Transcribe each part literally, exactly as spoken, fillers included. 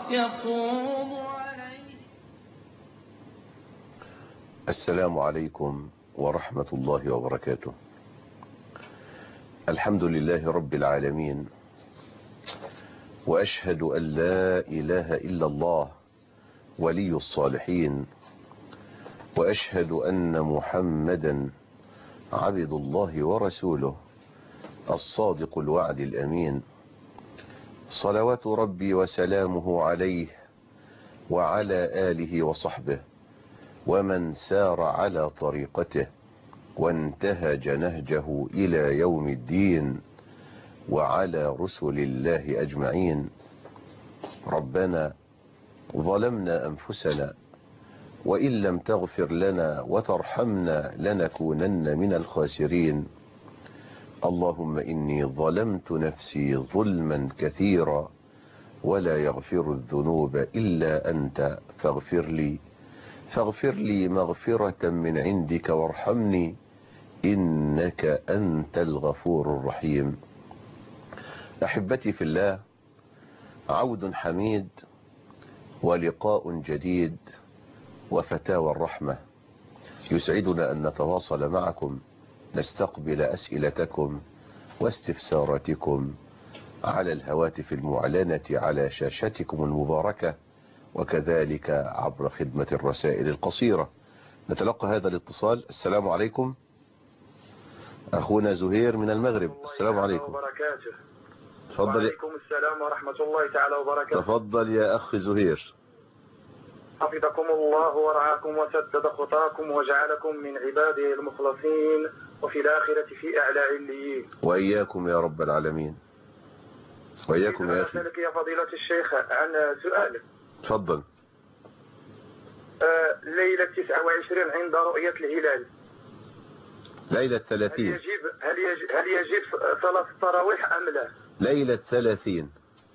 يقوم عليه. السلام عليكم ورحمة الله وبركاته. الحمد لله رب العالمين، وأشهد أن لا إله إلا الله ولي الصالحين، وأشهد أن محمدا عبد الله ورسوله الصادق الوعد الأمين، صلوات ربي وسلامه عليه وعلى آله وصحبه ومن سار على طريقته وانتهج نهجه إلى يوم الدين، وعلى رسل الله أجمعين. ربنا ظلمنا أنفسنا وإن لم تغفر لنا وترحمنا لنكونن من الخاسرين. اللهم إني ظلمت نفسي ظلما كثيرا ولا يغفر الذنوب إلا أنت فاغفر لي فاغفر لي مغفرة من عندك وارحمني إنك أنت الغفور الرحيم. أحبتي في الله، عود حميد ولقاء جديد وفتاوى الرحمة. يسعدنا أن نتواصل معكم، نستقبل أسئلتكم واستفساراتكم على الهواتف المعلنة على شاشتكم المباركة، وكذلك عبر خدمة الرسائل القصيرة. نتلقى هذا الاتصال. السلام عليكم. أخونا زهير من المغرب. السلام عليكم. وبركاته. تفضل. وعليكم السلام ورحمة الله تعالى وبركاته. تفضل يا أخ زهير. حفظكم الله ورعاكم وسدد خطاكم وجعلكم من عباده المخلصين وفي الآخرة في أعلى عليين. وإياكم يا رب العالمين. وإياكم يا أخي. أسألك يا فضيلة الشيخ عن سؤال. تفضل. آه ليلة تسعة وعشرين عند رؤية الهلال، ليلة ثلاثين، هل يجب هل يجب, هل يجب صلاة التراويح أم لا؟ ليلة ثلاثين.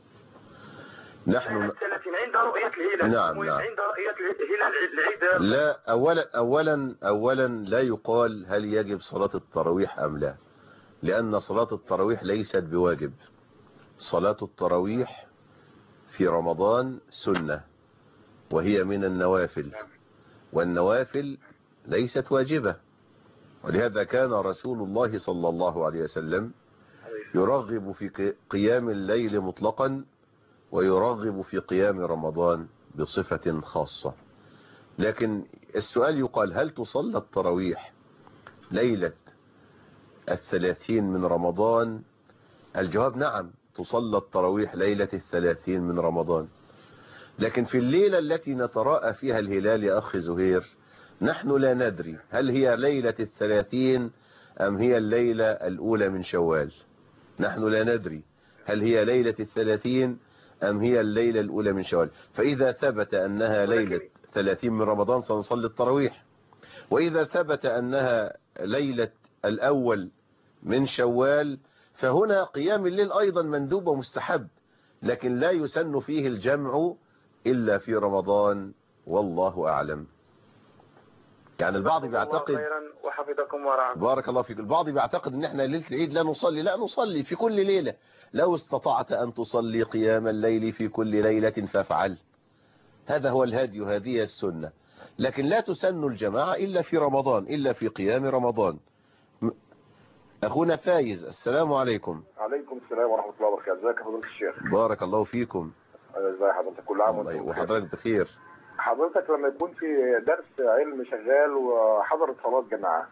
نحن ليلة ثلاثين عند رؤية الهلال. نعم نعم. عند رؤية الهلال العيد. لا، أولا أولا أولا لا يقال هل يجب صلاة التراويح أم لا، لأن صلاة التراويح ليست بواجب. صلاة التراويح في رمضان سنة وهي من النوافل، والنوافل ليست واجبة. ولهذا كان رسول الله صلى الله عليه وسلم يرغب في قيام الليل مطلقا ويرغب في قيام رمضان بصفة خاصة. لكن السؤال يقال هل تصلى التراويح ليلة الثلاثين من رمضان؟ الجواب نعم، تصلى التراويح ليلة الثلاثين من رمضان. لكن في الليلة التي نتراءى فيها الهلال يا أخي زهير، نحن لا ندري هل هي ليلة الثلاثين أم هي الليلة الأولى من شوال. نحن لا ندري هل هي ليلة الثلاثين أم هي الليلة الأولى من شوال. فإذا ثبت أنها ليلة ثلاثين من رمضان سنصلي التراويح، وإذا ثبت أنها ليلة الأول من شوال فهنا قيام الليل أيضا مندوب ومستحب، لكن لا يسن فيه الجمع إلا في رمضان، والله أعلم. يعني البعض بيعتقد، وحفظكم ورعاكم. بارك الله فيك، البعض بيعتقد ان احنا ليلة العيد لا نصلي. لا، نصلي في كل ليلة. لو استطعت ان تصلي قيام الليل في كل ليلة فافعل، هذا هو الهدي وهذه السنة. لكن لا تسن الجماعة الا في رمضان، الا في قيام رمضان. اخونا فايز، السلام عليكم. عليكم السلام ورحمة الله وبركاته. ازيك يا فضيلة الشيخ؟ بارك الله فيكم. ازي حضرتك؟ كل عام وانت بخير. وحضرتك بخير. حضرتك لما يكون في درس علم شغال وحضرت صلاة جماعة،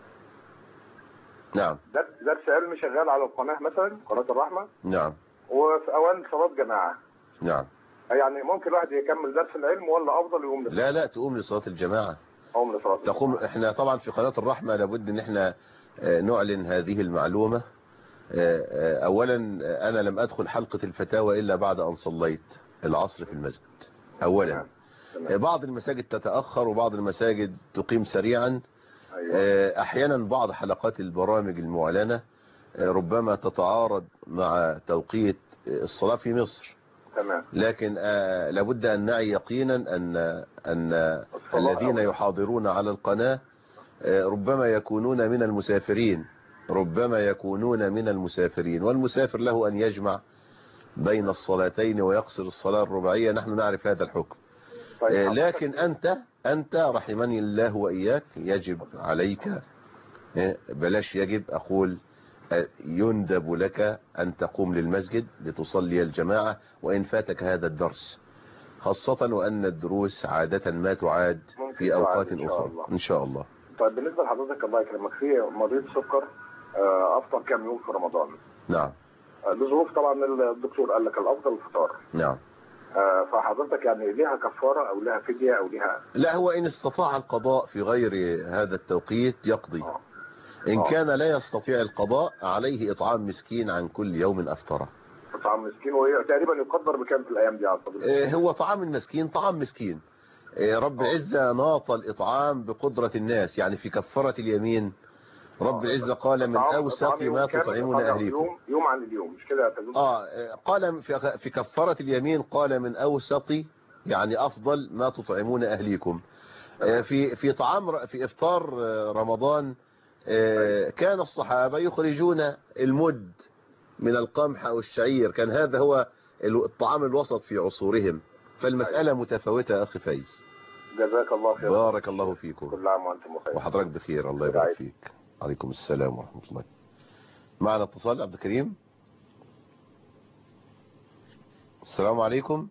نعم، درس, درس علم شغال على القناة مثلا قناة الرحمة، نعم، وفي اوان صلاة جماعة، نعم، يعني ممكن الواحد يكمل درس العلم ولا افضل يقوم لصلاة؟ لا لا، تقوم لصلاة الجماعة. قوم لصلاة تقوم. احنا طبعا في قناة الرحمة لابد ان احنا نعلن هذه المعلومة. اولا انا لم ادخل حلقة الفتاوى الا بعد ان صليت العصر في المسجد اولا. بعض المساجد تتأخر وبعض المساجد تقيم سريعا. احيانا بعض حلقات البرامج المعلنة ربما تتعارض مع توقيت الصلاة في مصر. تمام. لكن لابد ان نعي يقينا ان ان الذين يحاضرون على القناة ربما يكونون من المسافرين ربما يكونون من المسافرين والمسافر له ان يجمع بين الصلاتين ويقصر الصلاة الرباعية، نحن نعرف هذا الحكم. طيب لكن أنت أنت رحمني الله وإياك يجب عليك، بلاش يجب أقول يندب لك أن تقوم للمسجد لتصلي الجماعة وإن فاتك هذا الدرس، خاصة وأن الدروس عادة ما تعاد في أوقات أخرى إن شاء الله. طيب بالنسبة لحضرتك الله يكرمك، في مريض سكر أفطر كام يوم في رمضان؟ نعم. لظروف طبعا الدكتور قال لك الأفضل الفطار. نعم. فحضرتك يعني ليها كفارة أو لها فدية أو لها؟ لا، هو إن استطاع القضاء في غير هذا التوقيت يقضي. آه. إن آه. كان لا يستطيع القضاء عليه إطعام مسكين عن كل يوم أفطره. طعام مسكين، وهي تقريبا يقدر بكام في الأيام دي على إيه هو طعام المسكين؟ طعام مسكين إيه رب العزة ناط الإطعام بقدرة الناس، يعني في كفارة اليمين رب العزة قال من أوسط ما تطعمون أهليكم. يوم يوم عن اليوم، مش كده؟ آه قال في كفارة اليمين قال من أوسط يعني أفضل ما تطعمون أهليكم. في في طعام في إفطار رمضان كان الصحابة يخرجون المد من القمح أو الشعير، كان هذا هو الطعام الوسط في عصورهم، فالمسألة متفاوتة يا أخي فايز. جزاك الله خير. بارك الله فيكم. كل عام وأنتم بخير. وحضرتك بخير، الله يبارك فيك. عليكم السلام ورحمة الله. معنا اتصال عبد الكريم. السلام عليكم.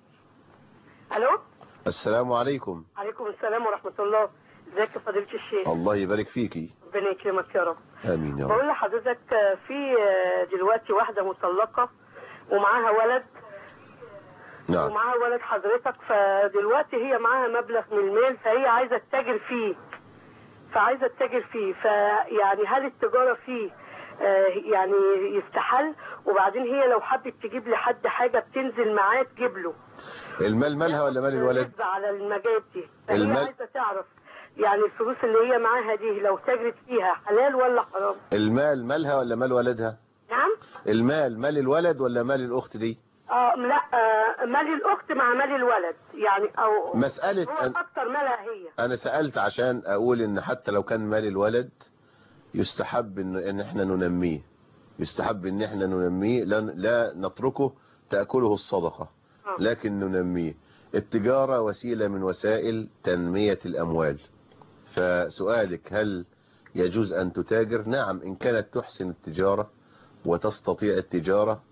الو. السلام عليكم. عليكم السلام ورحمة الله. ازيك يا فضيلة الشيخ؟ الله يبارك فيكي. ربنا يكرمك يا رب. امين يا رب. بقول لحضرتك في دلوقتي واحدة مطلقة ومعاها ولد. نعم. ومعاها ولد حضرتك، فدلوقتي هي معاها مبلغ من المال فهي عايزة تتاجر فيه. فعايزة تتاجر فيه، فيعني هل التجارة فيه يعني يستحل؟ وبعدين هي لو حبت تجيب لحد حاجة بتنزل معاه تجيب له. المال مالها ولا مال الولد؟ على المجال دي. المال هي عايزة تعرف يعني الفلوس اللي هي معاها دي لو تجرت فيها حلال ولا حرام؟ المال مالها ولا مال ولدها؟ نعم. المال مال الولد ولا مال الأخت دي؟ اه لا، آه مال الأخت مع مال الولد يعني، أو مسألة هو أن... أكتر مالها هي. أنا سألت عشان أقول إن حتى لو كان مال الولد يستحب إن, إن إحنا ننميه، يستحب إن إحنا ننميه، لا, لا نتركه تأكله الصدقة، آه. لكن ننميه. التجارة وسيلة من وسائل تنمية الأموال، فسؤالك هل يجوز أن تتاجر؟ نعم، إن كانت تحسن التجارة وتستطيع التجارة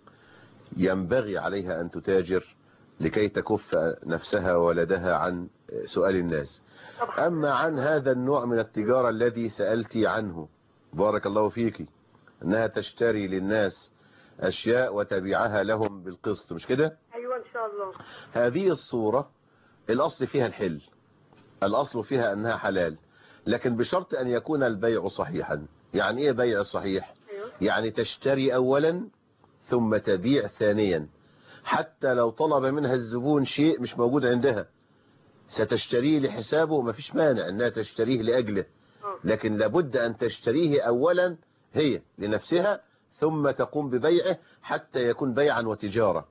ينبغي عليها أن تتاجر لكي تكف نفسها وولدها عن سؤال الناس. أما عن هذا النوع من التجارة الذي سألتي عنه بارك الله فيك، أنها تشتري للناس أشياء وتبيعها لهم بالقسط، مش كده؟ أيوة إن شاء الله. هذه الصورة الأصل فيها الحل، الأصل فيها أنها حلال، لكن بشرط أن يكون البيع صحيحا. يعني إيه بيع صحيح؟ أيوة. يعني تشتري أولا ثم تبيع ثانيا، حتى لو طلب منها الزبون شيء مش موجود عندها ستشتريه لحسابه، ما فيش مانع أنها تشتريه لأجله، لكن لابد أن تشتريه أولا هي لنفسها ثم تقوم ببيعه حتى يكون بيعا وتجارة.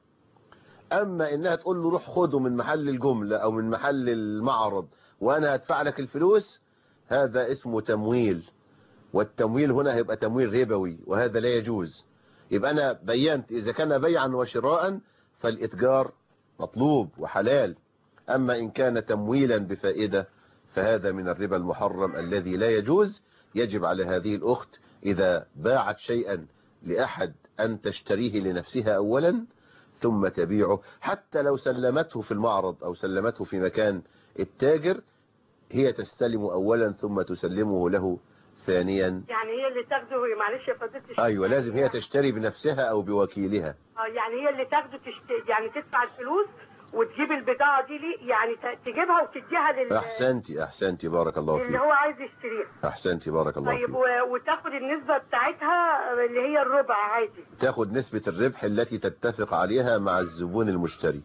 أما إنها تقول له روح خده من محل الجملة أو من محل المعرض وأنا هدفع لك الفلوس، هذا اسمه تمويل، والتمويل هنا هيبقى تمويل ربوي وهذا لا يجوز. يبقى أنا بينت إذا كان بيعا وشراء فالإتجار مطلوب وحلال، أما إن كان تمويلا بفائدة فهذا من الربا المحرم الذي لا يجوز. يجب على هذه الأخت إذا باعت شيئا لأحد أن تشتريه لنفسها أولا ثم تبيعه، حتى لو سلمته في المعرض أو سلمته في مكان التاجر، هي تستلم أولا ثم تسلمه له ثانيا. يعني هي اللي تاخده، معلش يا فضيلة الشيخ. أيوة لازم هي تشتري بنفسها أو بوكيلها. اه يعني هي اللي تاخده تشتري، يعني تدفع الفلوس وتجيب البضاعة دي لي، يعني تجيبها وتديها لل أحسنتي أحسنتي بارك الله فيك، اللي هو عايز يشتريها. أحسنتي بارك الله فيك. طيب وتاخد النسبة بتاعتها اللي هي الربع عادي؟ تاخد نسبة الربح التي تتفق عليها مع الزبون المشتري،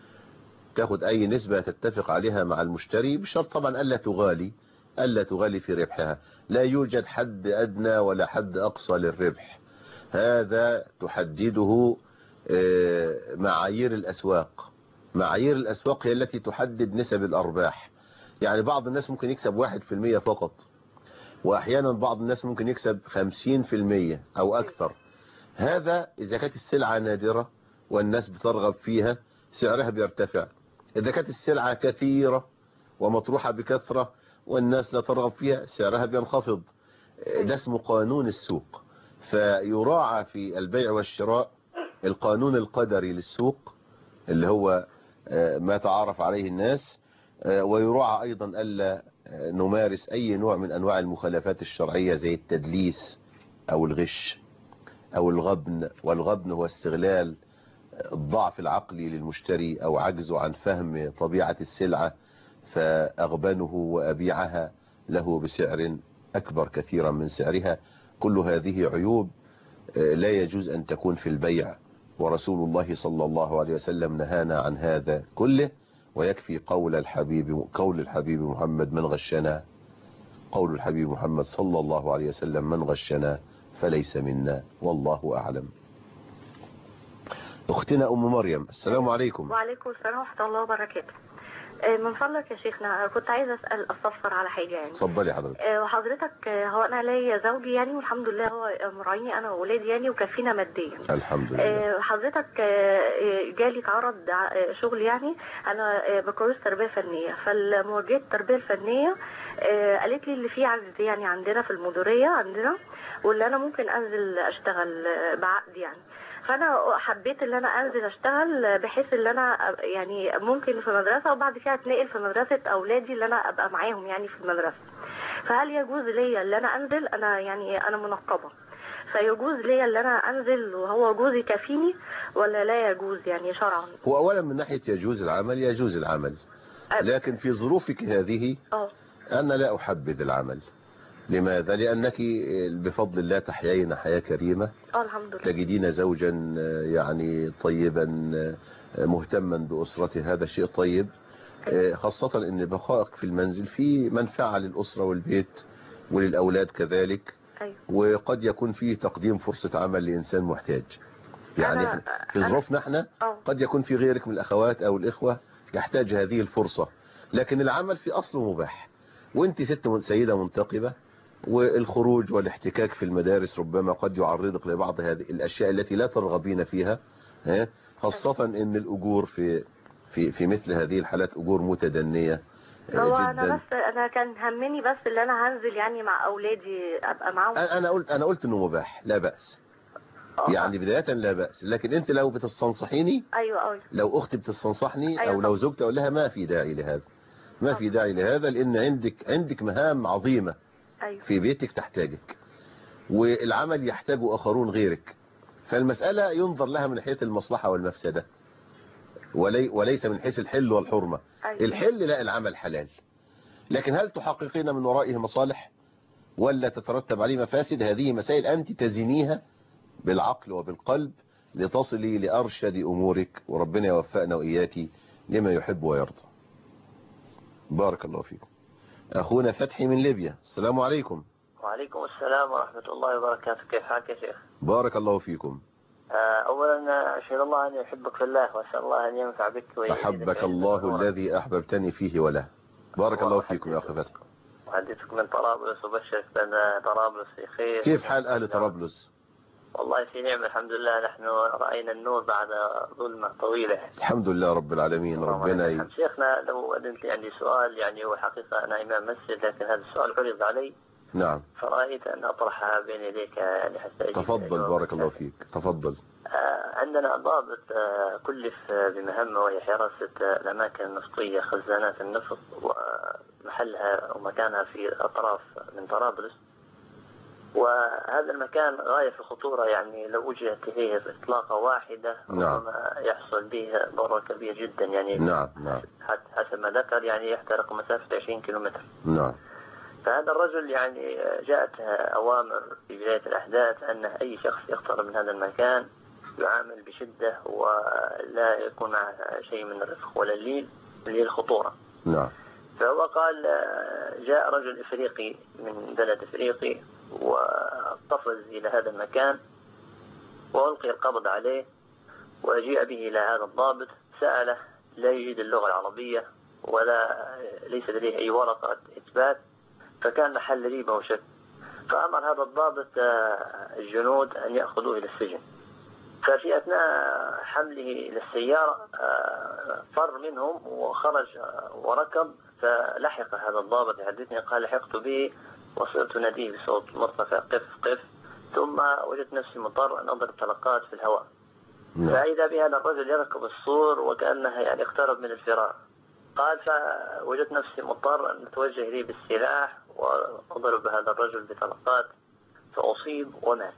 تاخد أي نسبة تتفق عليها مع المشتري، بشرط طبعا ألا تغالي، ألا تغالي في ربحها. لا يوجد حد أدنى ولا حد أقصى للربح، هذا تحدده معايير الأسواق. معايير الأسواق هي التي تحدد نسب الأرباح. يعني بعض الناس ممكن يكسب واحد في المية فقط، وأحيانا بعض الناس ممكن يكسب خمسين في المية أو أكثر. هذا إذا كانت السلعة نادرة والناس بترغب فيها سعرها بيرتفع. إذا كانت السلعة كثيرة ومطروحة بكثرة والناس لا ترغب فيها سعرها بينخفض. ده اسمه قانون السوق. فيراعى في البيع والشراء القانون القدري للسوق اللي هو ما تعارف عليه الناس، ويراعى أيضا ألا نمارس أي نوع من أنواع المخالفات الشرعية زي التدليس أو الغش أو الغبن. والغبن هو استغلال الضعف العقلي للمشتري أو عجزه عن فهم طبيعة السلعة فأغبنه وأبيعها له بسعر أكبر كثيرا من سعرها. كل هذه عيوب لا يجوز أن تكون في البيع، ورسول الله صلى الله عليه وسلم نهانا عن هذا كله. ويكفي قول الحبيب قول الحبيب محمد من غشنا قول الحبيب محمد صلى الله عليه وسلم من غشنا فليس منا، والله أعلم. أختنا أم مريم، السلام عليكم. وعليكم السلام ورحمة الله وبركاته. من فضلك يا شيخنا كنت عايزة أسأل أستفسر على حاجة يعني. اتفضلي حضرتك. وحضرتك هو أنا ليا زوجي يعني والحمد لله هو مراعيني أنا وولادي يعني وكفينا ماديا. الحمد لله. حضرتك جالي اتعرض شغل يعني أنا بكالوريوس تربية فنية، فالموجهة التربية الفنية قالت لي اللي فيه عجز يعني عندنا في المديرية عندنا، واللي أنا ممكن أنزل أشتغل بعقد يعني. فانا حبيت ان انا انزل اشتغل بحيث ان انا يعني ممكن في مدرسه وبعد كده اتنقل في مدرسه اولادي اللي انا ابقى معاهم يعني في المدرسه. فهل يجوز ليا ان انا انزل؟ انا يعني انا منقبه، فيجوز ليا ان انا انزل وهو جوزي كفيني ولا لا يجوز يعني شرعا؟ هو اولا من ناحيه يجوز العمل يجوز العمل، لكن في ظروفك هذه اه انا لا احبذ العمل. لماذا؟ لأنك بفضل الله تحيين حياة كريمة. الحمد لله. تجدين زوجا يعني طيبا مهتما بأسرته، هذا شيء طيب، خاصة ان بقائك في المنزل في منفعة للأسرة والبيت وللأولاد كذلك. أيوة. وقد يكون فيه تقديم فرصة عمل لإنسان محتاج يعني في ظروفنا احنا. قد يكون في غيرك من الأخوات أو الإخوة يحتاج هذه الفرصة، لكن العمل في أصله مباح، وانت ست سيدة منتقبة، والخروج والاحتكاك في المدارس ربما قد يعرضك لبعض هذه الأشياء التي لا ترغبين فيها، خاصة ان الأجور في في في مثل هذه الحالات أجور متدنية هو جدا. انا بس انا كان همني بس اللي انا هنزل يعني مع اولادي ابقى معاهم. انا قلت انا قلت انه مباح لا بأس. أوه. يعني بداية لا بأس، لكن انت لو بتستنصحيني ايوه ايوه لو اختي بتستنصحني أيوة او لو زوجتي اقول لها ما في داعي لهذا، ما في داعي لهذا، لان عندك عندك مهام عظيمة أيوة. في بيتك تحتاجك، والعمل يحتاجه آخرون غيرك، فالمسألة ينظر لها من حيث المصلحة والمفسدة ولي وليس من حيث الحل والحرمة. أيوة. الحل لا، العمل حلال، لكن هل تحققين من ورائه مصالح ولا تترتب عليه مفاسد؟ هذه مسائل أنت تزنيها بالعقل وبالقلب لتصلي لأرشد أمورك، وربنا يوفقنا وإياك لما يحب ويرضى. بارك الله فيكم. أخونا فتحي من ليبيا، السلام عليكم. وعليكم السلام ورحمة الله وبركاته. كيف حالك يا شيخ؟ بارك الله فيكم. أولا أشهد الله أن يحبك في الله، وأسأل الله أن ينفع بك ويزيدك. أحبك الله الذي أحببتني فيه وله. بارك الله فيكم يا أخي فتحي. أحدثك من طرابلس وبشرك بأن طرابلس في خير. كيف حال أهل طرابلس؟ والله في نعمة الحمد لله، نحن رأينا النور بعد ظلمة طويلة. الحمد لله رب العالمين. ربنا ي... شيخنا لو أذنت لي عندي سؤال، يعني هو حقيقة أنا إمام مسجد لكن هذا السؤال عرض علي. نعم. فرأيت أن أطرحها بين يديك يعني حتى تفضل. بارك الله فيك. تفضل. عندنا ضابط كلف بمهمة وهي حراسة الأماكن النفطية، خزانات النفط ومحلها ومكانها في أطراف من طرابلس، وهذا المكان غاية في الخطورة، يعني لو وجهت فيه إطلاقة واحدة نعم. يحصل به ضرر كبير جدا يعني. نعم نعم. حسب ما ذكر يعني يحترق مسافة عشرين كيلومتر. نعم. فهذا الرجل يعني جاءت أوامر في بداية الأحداث أن أي شخص يقترب من هذا المكان يعامل بشدة ولا يكون معه شيء من الرفق ولا اللين للخطورة. نعم. فهو قال جاء رجل إفريقي من بلد إفريقي وقفز إلى هذا المكان وألقي القبض عليه وجيء به إلى هذا الضابط، سأله لا يجيد اللغة العربية ولا ليس لديه أي ورقة إثبات، فكان محل ريبة وشك، فأمر هذا الضابط الجنود أن يأخذوه إلى السجن. ففي أثناء حمله إلى السيارة فر منهم وخرج وركب، فلحق هذا الضابط يحدثني قال لحقت به وصرت ناديه بصوت مرتفع قف قف، ثم وجدت نفسي مضطر أن أضرب طلقات في الهواء. فإذا بهذا الرجل يركب السور وكأنها يعني اقترب من الفرار. قال فوجدت نفسي مضطر أن أتوجه لي بالسلاح وأضرب هذا الرجل بطلقات فأصيب ومات.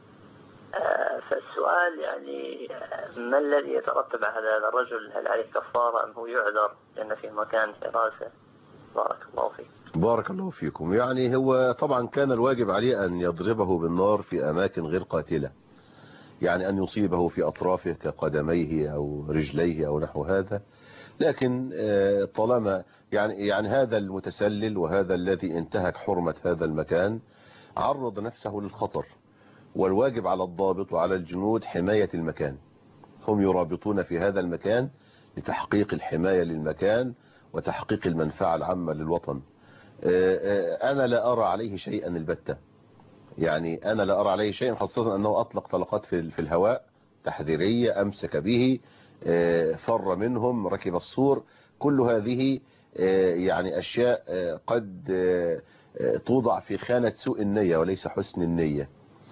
فالسؤال يعني ما الذي يترتب على هذا الرجل؟ هل عليه كفارة أم هو يعذر لأن في مكان حراسة؟ بارك الله فيك. بارك الله فيكم. يعني هو طبعا كان الواجب عليه أن يضربه بالنار في أماكن غير قاتلة، يعني أن يصيبه في أطرافه كقدميه أو رجليه أو نحو هذا، لكن طالما يعني يعني هذا المتسلل وهذا الذي انتهك حرمة هذا المكان عرض نفسه للخطر، والواجب على الضابط وعلى الجنود حماية المكان. هم يرابطون في هذا المكان لتحقيق الحماية للمكان وتحقيق المنفعة العامة للوطن. أنا لا أرى عليه شيئا البتة، يعني أنا لا أرى عليه شيئا، خاصة أنه أطلق طلقات في الهواء تحذيرية، أمسك به، فر منهم، ركب السور. كل هذه يعني أشياء قد توضع في خانة سوء النية وليس حسن النية.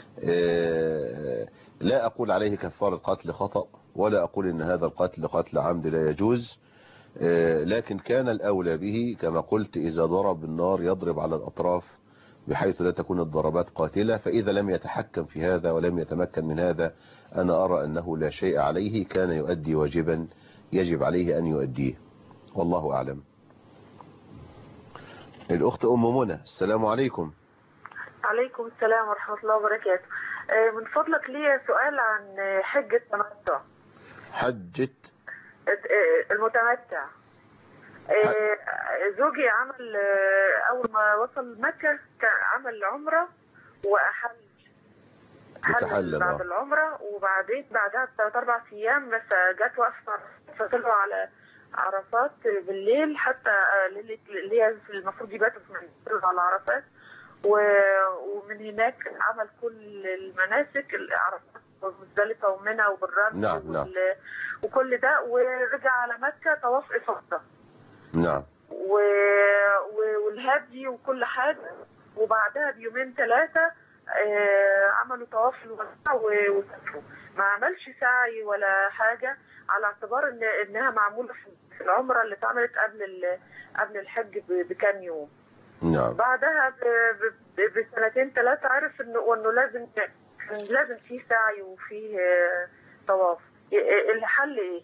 لا أقول عليه كفارة قتل خطأ، ولا أقول إن هذا القتل قتل عمد لا يجوز، لكن كان الأولى به كما قلت إذا ضرب بالنار يضرب على الأطراف بحيث لا تكون الضربات قاتلة. فإذا لم يتحكم في هذا ولم يتمكن من هذا أنا أرى أنه لا شيء عليه، كان يؤدي واجبا يجب عليه أن يؤديه، والله أعلم. الأخت أم منى، السلام عليكم. عليكم السلام ورحمة الله وبركاته. من فضلك لي سؤال عن حجة التمتع. حجة المتمتع. زوجي عمل أول ما وصل مكة عمل عمرة وأحل حل بعد العمرة، وبعدين بعدها بثلاث أربع أيام بس جت وقفة فطلعوا على عرفات بالليل، حتى اللي هي المفروض يباتوا على عرفات، ومن هناك عمل كل المناسك العرفات ومزدلفة ومنى وبالرمل. نعم نعم. وكل ده ورجع على مكة طواف إفاضة. نعم. و... والهدي وكل حاجة، وبعدها بيومين ثلاثة آه عملوا طواف الوداع وسافروا. ما عملش سعي ولا حاجة على اعتبار إن إنها معمولة في العمرة اللي اتعملت قبل ال... قبل الحج بكام يوم. نعم. بعدها ب... ب... بسنتين ثلاثة عرف إنه إنه لازم لازم فيه سعي وفيه آه طواف. الحل إيه؟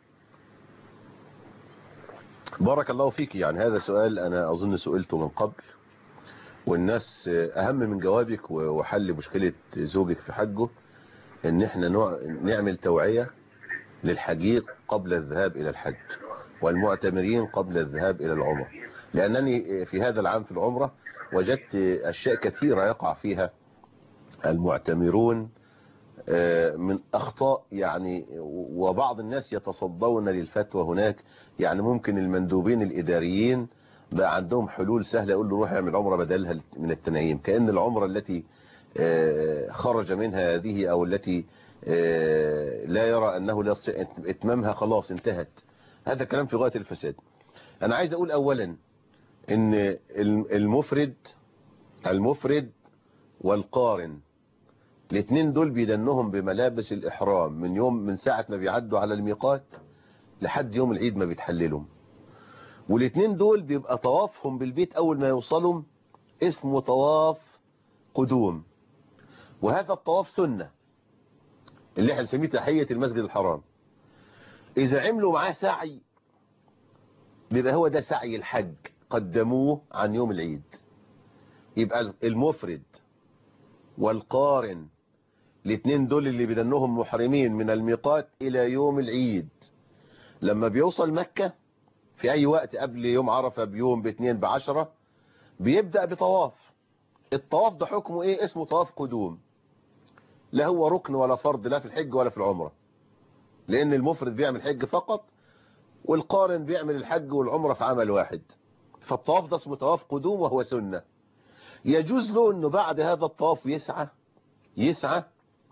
بارك الله فيك. يعني هذا سؤال أنا أظن سئلته من قبل، والناس أهم من جوابك وحل مشكلة زوجك في حجه إن إحنا نعمل توعية للحجيج قبل الذهاب إلى الحج والمعتمرين قبل الذهاب إلى العمرة، لأنني في هذا العام في العمرة وجدت أشياء كثيرة يقع فيها المعتمرون من أخطاء، يعني وبعض الناس يتصدون للفتوى هناك. يعني ممكن المندوبين الإداريين بقى عندهم حلول سهلة، يقول له روح اعمل عمرة بدلها من التنعيم، كأن العمرة التي خرج منها هذه أو التي لا يرى أنه لا يستطيع إتمامها خلاص انتهت. هذا كلام في غاية الفساد. أنا عايز أقول أولا إن المفرد المفرد والقارن الاثنين دول بيدنهم بملابس الإحرام من يوم من ساعة ما بيعدوا على الميقات لحد يوم العيد ما بيتحللوا، والاثنين دول بيبقى طوافهم بالبيت أول ما يوصلوا اسمه طواف قدوم، وهذا الطواف سنة اللي احنا بنسميه تحية المسجد الحرام. إذا عملوا معاه سعي بيبقى هو ده سعي الحج، قدموه عن يوم العيد. يبقى المفرد والقارن الاثنين دول اللي بدنهم محرمين من الميقات إلى يوم العيد، لما بيوصل مكة في أي وقت قبل يوم عرفة بيوم باثنين بعشرة بيبدأ بطواف. الطواف ده حكمه إيه؟ اسمه طواف قدوم، لا هو ركن ولا فرض لا في الحج ولا في العمرة، لأن المفرد بيعمل حج فقط والقارن بيعمل الحج والعمرة في عمل واحد. فالطواف ده اسمه طواف قدوم وهو سنة. يجوز له أنه بعد هذا الطواف يسعى يسعى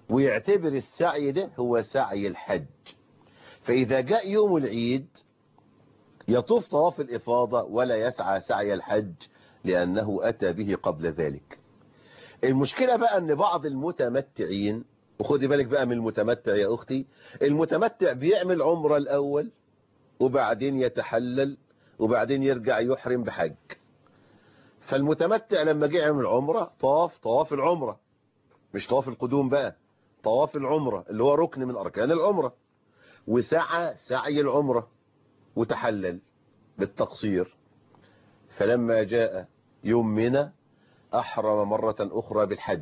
ويعتبر السعي ده هو سعي الحج. فإذا جاء يوم العيد يطوف طواف الإفاضة ولا يسعى سعي الحج لأنه أتى به قبل ذلك. المشكلة بقى أن بعض المتمتعين، وخدي بالك بقى من المتمتع يا أختي، المتمتع بيعمل عمرة الأول وبعدين يتحلل وبعدين يرجع يحرم بحج. فالمتمتع لما جه يعمل عمرة طاف طواف العمرة، مش طواف القدوم بقى، طواف العمرة اللي هو ركن من أركان العمرة، وسعى سعي العمرة وتحلل بالتقصير. فلما جاء يوم منى أحرم مرة أخرى بالحج.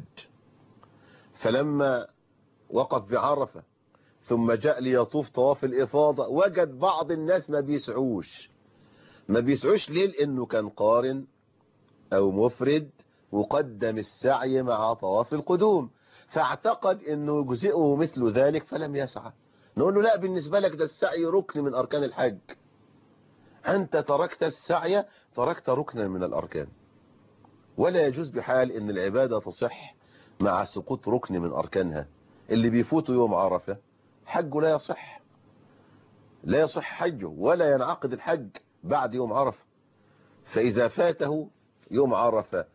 فلما وقف بعرفة ثم جاء ليطوف طواف الإفاضة وجد بعض الناس ما بيسعوش ما بيسعوش ليه؟ لأنه كان قارن أو مفرد وقدم السعي مع طواف القدوم، فاعتقد أنه يجزئه مثل ذلك فلم يسعى. نقول له لا، بالنسبة لك ده السعي ركن من أركان الحج، أنت تركت السعي، تركت ركنا من الأركان. ولا يجوز بحال أن العبادة تصح مع سقوط ركن من أركانها. اللي بيفوت يوم عرفة حجه لا يصح، لا يصح حجه ولا ينعقد الحج بعد يوم عرفة. فإذا فاته يوم عرفة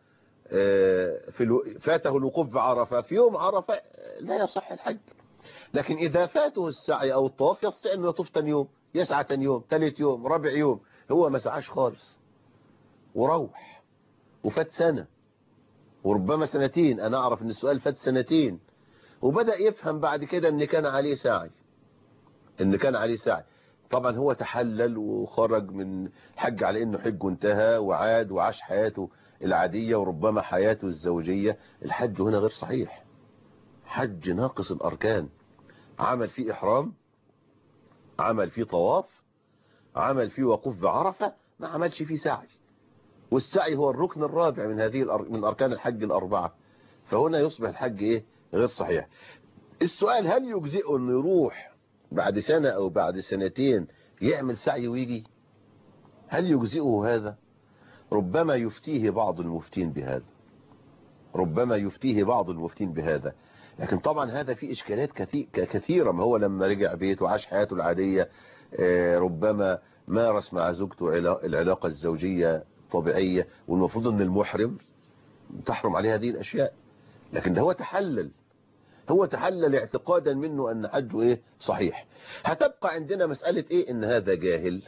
في فاته الوقوف بعرفة في يوم عرفة لا يصح الحج. لكن إذا فاته السعي أو الطواف يستطيع أنه يطوف تاني يوم، يسعى تاني يوم، ثالث يوم، رابع يوم. هو ما سعاش خالص وروح وفات سنة وربما سنتين. أنا أعرف أن السؤال فات سنتين وبدأ يفهم بعد كده أن كان عليه سعي، أن كان عليه سعي. طبعا هو تحلل وخرج من الحج على أنه حجه انتهى وعاد وعاش حياته العادية وربما حياته الزوجية. الحج هنا غير صحيح، حج ناقص الأركان. عمل فيه إحرام، عمل فيه طواف، عمل فيه وقوف بعرفة، ما عملش فيه سعي. والسعي هو الركن الرابع من هذه الأر... من أركان الحج الأربعة. فهنا يصبح الحج إيه؟ غير صحيح. السؤال هل يجزئه أنه يروح بعد سنة أو بعد سنتين يعمل سعي ويجي؟ هل يجزئه هذا؟ ربما يفتيه بعض المفتين بهذا، ربما يفتيه بعض المفتين بهذا. لكن طبعا هذا فيه إشكالات كثيرة. ما هو لما رجع بيته وعاش حياته العادية ربما مارس مع زوجته العلاقة الزوجية طبيعية، والمفروض أن المحرم تحرم عليه هذه الأشياء. لكن ده هو تحلل، هو تحلل اعتقادا منه أن حجه إيه؟ صحيح. هتبقى عندنا مسألة إيه؟ إن هذا جاهل،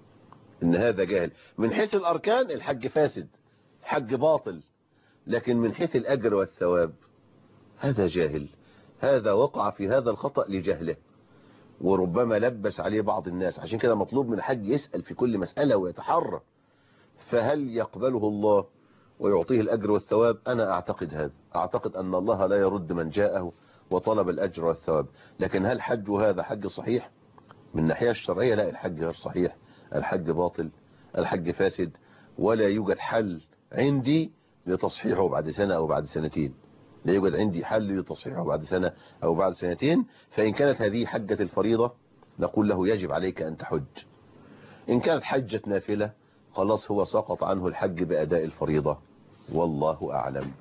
إن هذا جاهل. من حيث الأركان الحج فاسد، الحج باطل، لكن من حيث الأجر والثواب هذا جاهل. هذا وقع في هذا الخطأ لجهله، وربما لبس عليه بعض الناس. عشان كده مطلوب من الحج يسأل في كل مسألة ويتحرى، فهل يقبله الله ويعطيه الأجر والثواب؟ أنا أعتقد هذا، أعتقد أن الله لا يرد من جاءه وطلب الأجر والثواب. لكن هل حجه هذا حج صحيح؟ من الناحية الشرعية لا، الحج غير صحيح، الحج باطل، الحج فاسد، ولا يوجد حل عندي لتصحيحه بعد سنة أو بعد سنتين. لا يوجد عندي حل لتصحيحه بعد سنة أو بعد سنتين. فإن كانت هذه حجة الفريضة نقول له يجب عليك أن تحج. إن كانت حجة نافلة خلاص هو سقط عنه الحج بأداء الفريضة، والله أعلم.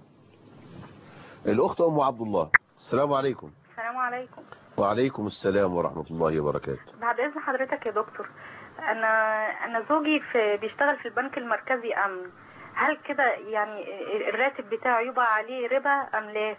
الأخت أم عبد الله، السلام عليكم. السلام عليكم. وعليكم السلام ورحمة الله وبركاته. بعد إذن حضرتك يا دكتور، أنا أنا زوجي في بيشتغل في البنك المركزي أمن، هل كده يعني الراتب بتاعه يبقى عليه ربا أم لا؟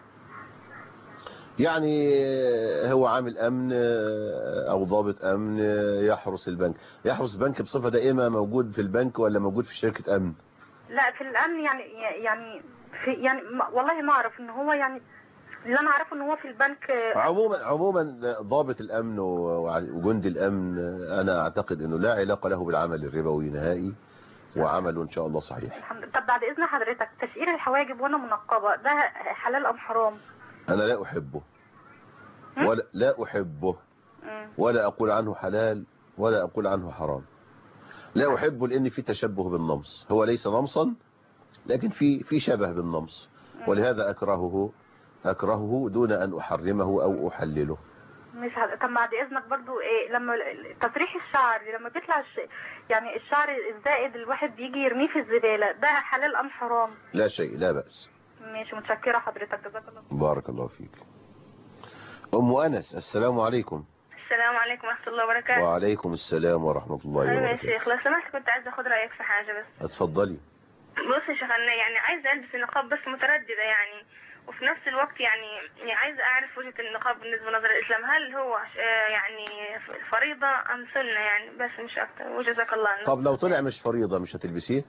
يعني هو عامل أمن أو ضابط أمن يحرس البنك، يحرس البنك بصفة دائمة موجود في البنك ولا موجود في شركة أمن؟ لا في الأمن، يعني يعني في يعني والله ما أعرف إن هو يعني اللي أنا أعرفه إن هو في البنك. عموما عموما ضابط الأمن وجندي الأمن أنا أعتقد إنه لا علاقة له بالعمل الربوي نهائي، وعمله إن شاء الله صحيح. طب بعد إذن حضرتك، تشقير الحواجب وأنا منقبة ده حلال أم حرام؟ أنا لا أحبه ولا لا أحبه ولا أقول عنه حلال ولا أقول عنه حرام. لا أحبه لأن في تشبه بالنمص، هو ليس نمصا لكن في في شبه بالنمص، ولهذا أكرهه أكرهه دون أن أحرمه أو أحلله. مش هذا. طب بعد إذنك برضو إيه، لما تسريح الشعر لما بيطلع الش... يعني الشعر الزائد الواحد بيجي يرميه في الزبالة، ده حلال أم حرام؟ لا شيء، لا بأس. ماشي، متشكرة حضرتك، جزاك الله. بارك الله فيك. ام انس السلام عليكم. السلام عليكم ورحمة الله وبركاته. وعليكم السلام ورحمة الله وبركاته. ايوه يا شيخ، لو سمحت كنت عايزة اخد رأيك في حاجة بس. اتفضلي. بص يا شيخ، انا يعني عايزة البس النقاب بس مترددة يعني، وفي نفس الوقت يعني يعني عايزة اعرف وجهة النقاب بالنسبة لنظر الاسلام، هل هو يعني فريضة ام سنة يعني، بس مش اكتر، وجزاك الله عنه. طب لو طلع مش فريضة مش هتلبسيه؟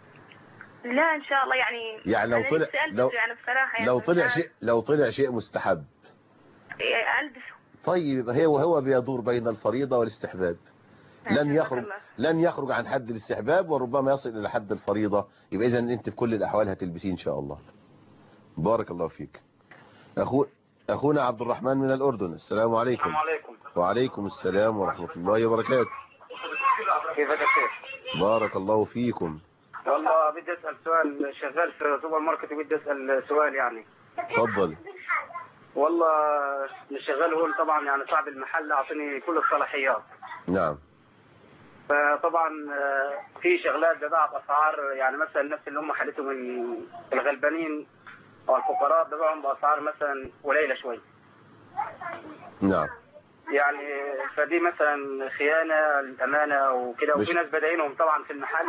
لا ان شاء الله يعني. يعني لو طلع لو يعني بصراحة يعني لو طلع شيء لو طلع شيء مستحب البسه. طيب هو هو بيدور بين الفريضة والاستحباب، لن يخرج لن يخرج عن حد الاستحباب وربما يصل الى حد الفريضة، يبقى اذا انت في كل الاحوال هتلبسيه ان شاء الله. بارك الله فيك. اخو اخونا عبد الرحمن من الاردن. السلام عليكم. السلام عليكم. وعليكم السلام ورحمة الله وبركاته. كيفك يا شيخ؟ بارك الله فيكم. والله بدي اسال سؤال، شغال في سوبر ماركت وبدي اسال سؤال يعني. تفضل. والله اللي شغال هو طبعا يعني صاحب المحل اعطيني كل الصلاحيات. نعم. فطبعا في شغلات ببيعها باسعار يعني مثلا الناس اللي هم حالتهم الغلبانين او الفقراء ببيعهم باسعار مثلا قليله شوي. نعم. يعني فدي مثلا خيانه للامانه وكده، وفي ناس بداينهم طبعا في المحل.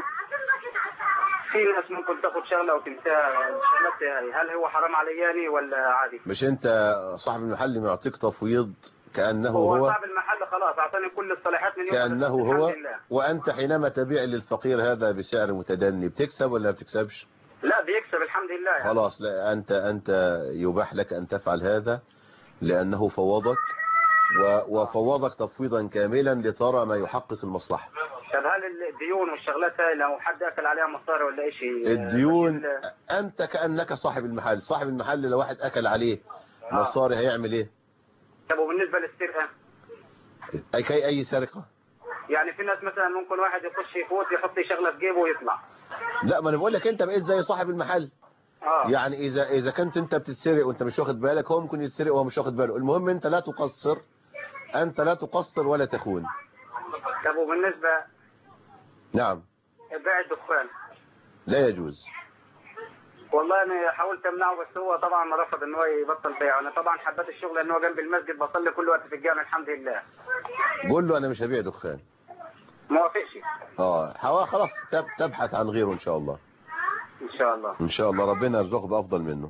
في ناس ممكن تاخد شغله وتنساها شغلتها، هل هو حرام علياني ولا عادي؟ مش انت صاحب المحل معطيك تفويض كأنه هو هو صاحب المحل خلاص اعطاني كل الصلاحيات من يوم كأنه هو، وانت حينما تبيع للفقير هذا بسعر متدني بتكسب ولا بتكسبش؟ لا بيكسب الحمد لله يعني. خلاص، لا انت انت يباح لك ان تفعل هذا لانه فوضك وفوضك تفويضا كاملا لترى ما يحقق المصلحة. طب هل الديون والشغلات هاي لو حد اكل عليها مصاري ولا ايش؟ الديون انت كأنك صاحب المحل، صاحب المحل لو واحد اكل عليه مصاري هيعمل ايه؟ طب وبالنسبة للسرقة؟ اي كي اي سرقة؟ يعني في ناس مثلا ممكن واحد يخش يفوت يحط شغلة في جيبه ويطلع. لا ما انا بقول لك انت بقيت زي صاحب المحل. آه. يعني اذا اذا كنت انت بتتسرق وانت مش واخد بالك، هو ممكن يتسرق وهو مش واخد باله، المهم انت لا تقصر، انت لا تقصر ولا تخون. طب وبالنسبة نعم بيع الدخان؟ لا يجوز. والله انا حاولت امنعه بس هو طبعا رفض ان هو يبطل بيعه. انا طبعا حبيت الشغل ان هو جنب المسجد بصلي كل وقت في الجامع الحمد لله. قول له انا مش هبيع دخان. ما وافقش. اه خلاص تبحث عن غيره ان شاء الله. ان شاء الله. ان شاء الله ربنا يرزقه بافضل منه.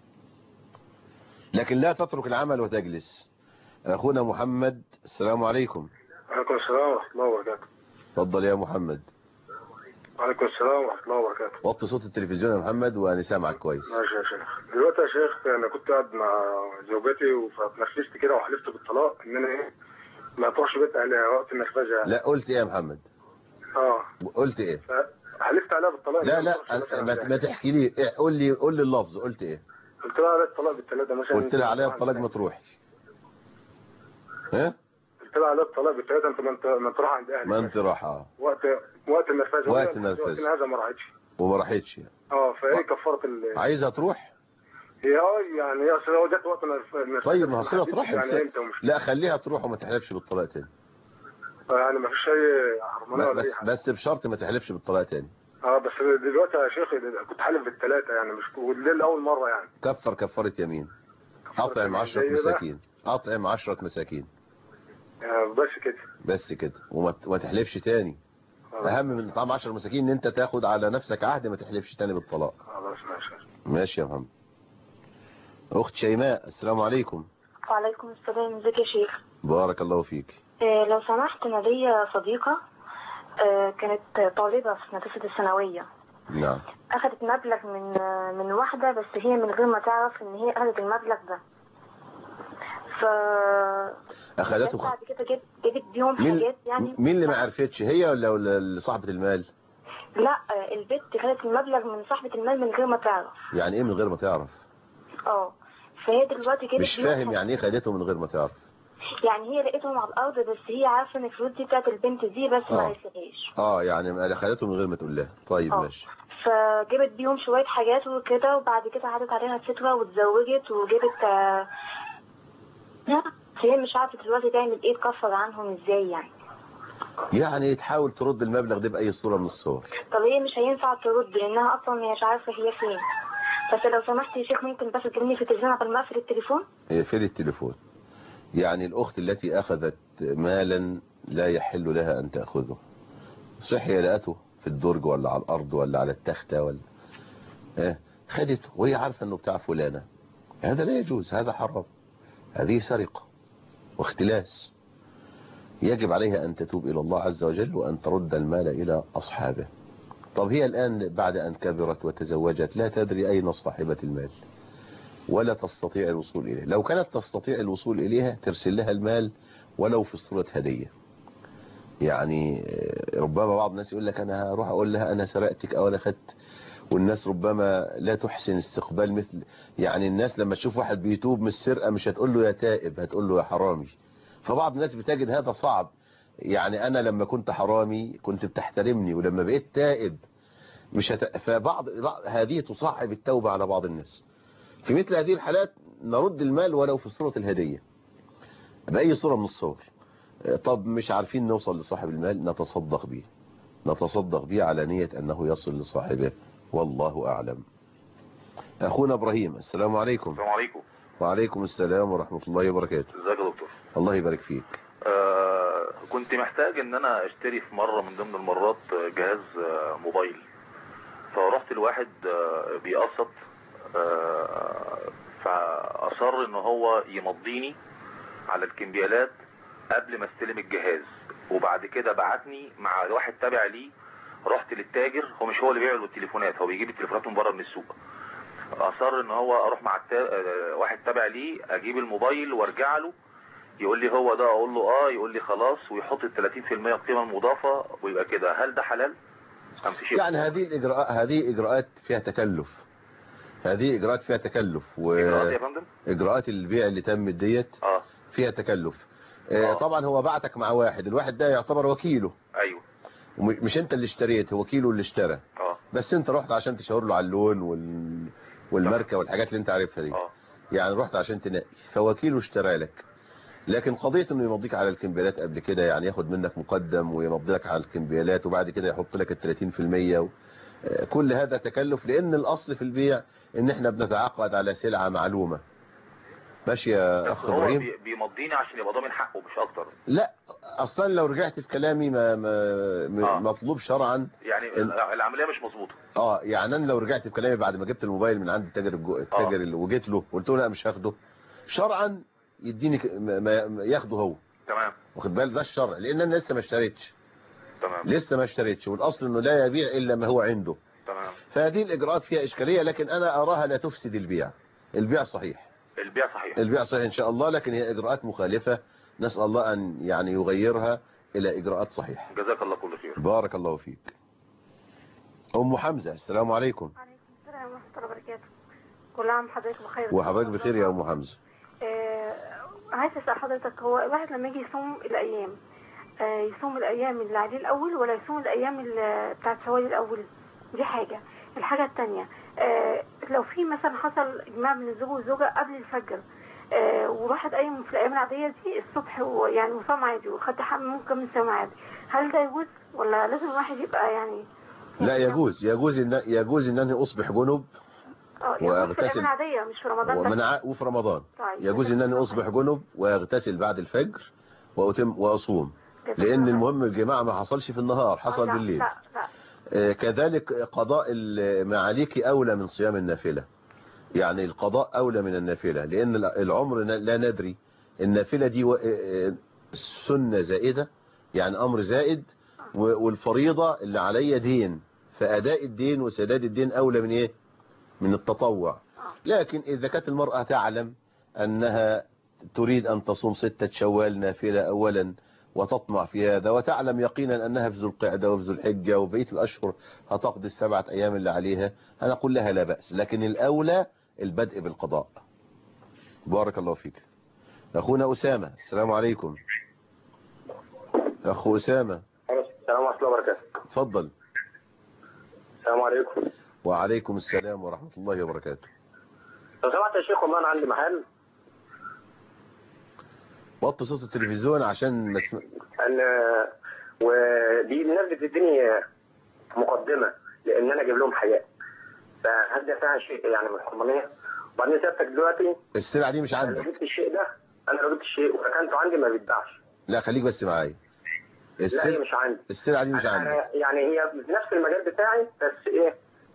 لكن لا تترك العمل وتجلس. اخونا محمد السلام عليكم. وعليكم السلام ورحمة الله وبركاته. اتفضل يا محمد. وعليكم السلام ورحمة الله وبركاته. وطي صوت التلفزيون يا محمد وانا سامعك كويس. ماشي يا شيخ. دلوقتي يا شيخ انا كنت قاعد مع زوجتي فاتنرفزت كده وحلفت بالطلاق ان انا ايه ما تروحش بيت اهلها وقت النرفزه. لا قلت ايه يا محمد؟ اه قلت ايه؟ حلفت عليها بالطلاق. لا لا ما, ما تحكي لي إيه؟ قول لي قول لي اللفظ قلت ايه؟ قلت لها عليها الطلاق بالثلاثه مثلا. قلت لها عليها الطلاق ما تروحش. ها؟ قلت لها عليها الطلاق بالثلاثه انت ما تروح عند اهلك. ما انت راح اه وقت وقت النرفزه. وقت النرفزه. هذا ما راحتش. وما راحتش اه فهي كفاره ال عايزها تروح؟ هي اه يعني هي اصل هو جت وقت النرفزه. طيب ما اصلها تروح يعني لا خليها تروح وما تحلفش بالطلاق تاني. يعني ما فيش اي حرمانيه ولا اي حاجه بس بشرط ما تحلفش بالطلاق تاني. اه بس دلوقتي يا شيخ كنت حالف بالثلاثه يعني مش والليل اول مره يعني. كفر كفاره يمين. اطعم عشرة مساكين. اطعم عشرة مساكين. بس كده. بس كده وما تحلفش تاني. آه. اهم من اطعام عشرة مساكين ان انت تاخد على نفسك عهد ما تحلفش تاني بالطلاق. خلاص ماشي. ماشي يا محمد. اخت شيماء السلام عليكم. وعليكم السلام. ازيك يا شيخ؟ بارك الله فيك. إيه لو سمحت انا ليا صديقه إيه كانت طالبه في مدرسه الثانويه. نعم. اخذت مبلغ من من واحده بس هي من غير ما تعرف ان هي اخذت المبلغ ده. ف اخذته بعد كده جبت جبت بيهم حاجات يعني. مين اللي ما عرفتش هي ولا ولا صاحبه المال؟ لا البنت خدت المبلغ من صاحبه المال من غير ما تعرف. يعني ايه من غير ما تعرف؟ اه فهي دلوقتي جبت. مش فاهم يعني ايه خدته من غير ما تعرف؟ يعني هي لقيتهم على الارض بس هي عارفه ان الفلوس دي بتاعت البنت دي بس ما قالتلهاش. اه يعني خدته من غير ما تقول لها. طيب أوه. ماشي. فجبت بيهم شويه حاجات وكده وبعد كده عدت عليها فتره واتزوجت وجبت آه هي مش عارفه دلوقتي تعمل ايه تكفر عنهم ازاي يعني. يعني تحاول ترد المبلغ ده باي صوره من الصور. طب هي مش هينفع ترد لانها اصلا مش عارفه هي فين. بس لو سمحت يا شيخ ممكن بس تكلمني في التليفون قبل ما اقفل التليفون؟ اقفلي التليفون. يعني الأخت التي أخذت مالا لا يحل لها أن تأخذه، صحي لقته في الدرج ولا على الأرض ولا على التختة ولا اه خدته وهي عارفة أنه بتاع فلانة، هذا لا يجوز، هذا حرام، هذه سرقة واختلاس، يجب عليها أن تتوب إلى الله عز وجل وأن ترد المال إلى أصحابه. طب هي الآن بعد أن كبرت وتزوجت لا تدري أين صاحبة المال ولا تستطيع الوصول إليه، لو كانت تستطيع الوصول إليها ترسل لها المال ولو في صورة هدية. يعني ربما بعض الناس يقول لك أنا هروح أقول لها أنا سرقتك أو أنا خدت، والناس ربما لا تحسن استقبال مثل، يعني الناس لما تشوف واحد بيتوب من السرقة مش هتقول له يا تائب، هتقول له يا حرامي. فبعض الناس بتجد هذا صعب، يعني أنا لما كنت حرامي كنت بتحترمني ولما بقيت تائب مش هت... فبعض هذه تصعب التوبة على بعض الناس. في مثل هذه الحالات نرد المال ولو في صورة الهدية بأي صورة من الصور. طب مش عارفين نوصل لصاحب المال، نتصدق به، نتصدق به على نية أنه يصل لصاحبه، والله أعلم. أخونا إبراهيم، السلام عليكم. السلام عليكم. وعليكم السلام ورحمة الله وبركاته. ازيك يا دكتور؟ الله يبارك فيك. آه كنت محتاج ان انا اشتري في مرة من ضمن المرات جهاز آه موبايل، فرحت لواحد آه بيقسط، آه فأصر ان هو يمضيني على الكمبيالات قبل ما استلم الجهاز، وبعد كده بعتني مع واحد تابع لي، رحت للتاجر، هو مش هو اللي بيبيع له التليفونات، هو بيجيب التليفونات من بره من السوق. اصر ان هو اروح مع التا... واحد تابع لي اجيب الموبايل وارجع له، يقول لي هو ده، اقول له اه، يقول لي خلاص، ويحط ال ثلاثين في المية القيمه المضافه ويبقى كده. هل ده حلال ام في شيء؟ يعني هذه الاجراءات هذه اجراءات فيها تكلف، هذه اجراءات فيها تكلف و اجراءات يا فندم، اجراءات البيع اللي تمت ديت اه فيها تكلف. آه طبعا هو بعتك مع واحد، الواحد ده يعتبر وكيله. ايوه، مش انت اللي اشتريت، هو وكيله اللي اشترى. اه بس انت رحت عشان تشاور له على اللون وال... والماركه والحاجات اللي انت عارفها دي. اه يعني رحت عشان تنقي، فوكيله اشترى لك. لكن قضيه انه يمضيك على الكمبيالات قبل كده، يعني ياخد منك مقدم ويمضي لك على الكمبيالات وبعد كده يحط لك ال ثلاثين في المية و... كل هذا تكلف، لان الاصل في البيع ان احنا بنتعاقد على سلعه معلومه. ماشي يا اخ ابراهيم؟ هو بيمضيني عشان يبقى ضامن حقه مش اكتر. لا اصلا لو رجعت في كلامي ما, ما آه. مطلوب شرعا، يعني إن... العمليه مش مظبوطه. اه يعني انا لو رجعت في كلامي بعد ما جبت الموبايل من عند التاجر الجو... التاجر اللي وجيت له قلت له لا مش هاخده، شرعا يديني ك... ما ياخده هو. تمام. واخد بالك؟ ده الشرع، لان انا لسه ما اشتريتش. تمام. لسه ما اشتريتش، والاصل انه لا يبيع الا ما هو عنده. تمام. فهذه الاجراءات فيها اشكاليه، لكن انا اراها لا تفسد البيع. البيع صحيح. البيع صحيح. البيع صحيح ان شاء الله، لكن هي اجراءات مخالفه، نسال الله ان يعني يغيرها الى اجراءات صحيحه. جزاك الله كل خير. بارك الله فيك. ام حمزه، السلام عليكم. وعليكم السلام ورحمه الله وبركاته. كل عام وحضرتك بخير. وحضرتك بخير يا ام حمزه. آه عايز اسال حضرتك، هو الواحد لما يجي يصوم الايام آه يصوم الايام اللي عليه الاول ولا يصوم الايام اللي بتاعت شوال الاول؟ دي حاجه. الحاجه الثانيه آه لو في مثلا حصل اجماع من الزوج والزوجه قبل الفجر آه وواحد قايم في الايام العاديه دي الصبح يعني وصام عادي وخد حمام ممكن صيام عادي، هل ده يجوز ولا لازم الواحد يبقى يعني؟ لا يجوز، يجوز ان يجوز ان انا اصبح جنب واغتسل العاديه مش في رمضان ومن ع... وفي رمضان. طيب. يجوز ان انا اصبح جنب واغتسل بعد الفجر واتم واصوم، لان المهم الجماع ما حصلش في النهار، حصل لا بالليل. لا لا. آه كذلك قضاء المعاليك اولى من صيام النافله، يعني القضاء اولى من النافله، لان العمر لا ندري. النافله دي سنه زائده، يعني امر زائد، والفريضه اللي عليا دين، فاداء الدين وسداد الدين اولى من ايه؟ من التطوع. لكن إذا كانت المرأة تعلم أنها تريد أن تصوم ستة شوال نافلة أولا وتطمع في هذا، وتعلم يقينا أنها في ذو القعدة وفي ذو الحجة وبقية الأشهر هتقضي السبعة أيام اللي عليها، أنا أقول لها لا بأس، لكن الأولى البدء بالقضاء. بارك الله فيك. أخونا أسامة، السلام عليكم. أخو أسامة. السلام ورحمة الله وبركاته. تفضل. السلام عليكم. وعليكم السلام ورحمة الله وبركاته. لو سمحت يا شيخ، والله أنا عندي محل. وطي صوت التلفزيون عشان نسمع. أنا ودي الناس بتديني مقدمة لأن أنا أجيب لهم حياة، فهل ده فيها شيء يعني من الحرمانية؟ وبعدين سيادتك دلوقتي السلعة دي مش عندك. أنا جبت الشيء ده انا لو جبت الشيء وركنته عندي ما بيتباعش. لا خليك بس معايا. لا هي مش عندي. السلعه دي مش عندي. يعني هي في نفس المجال بتاعي بس ايه.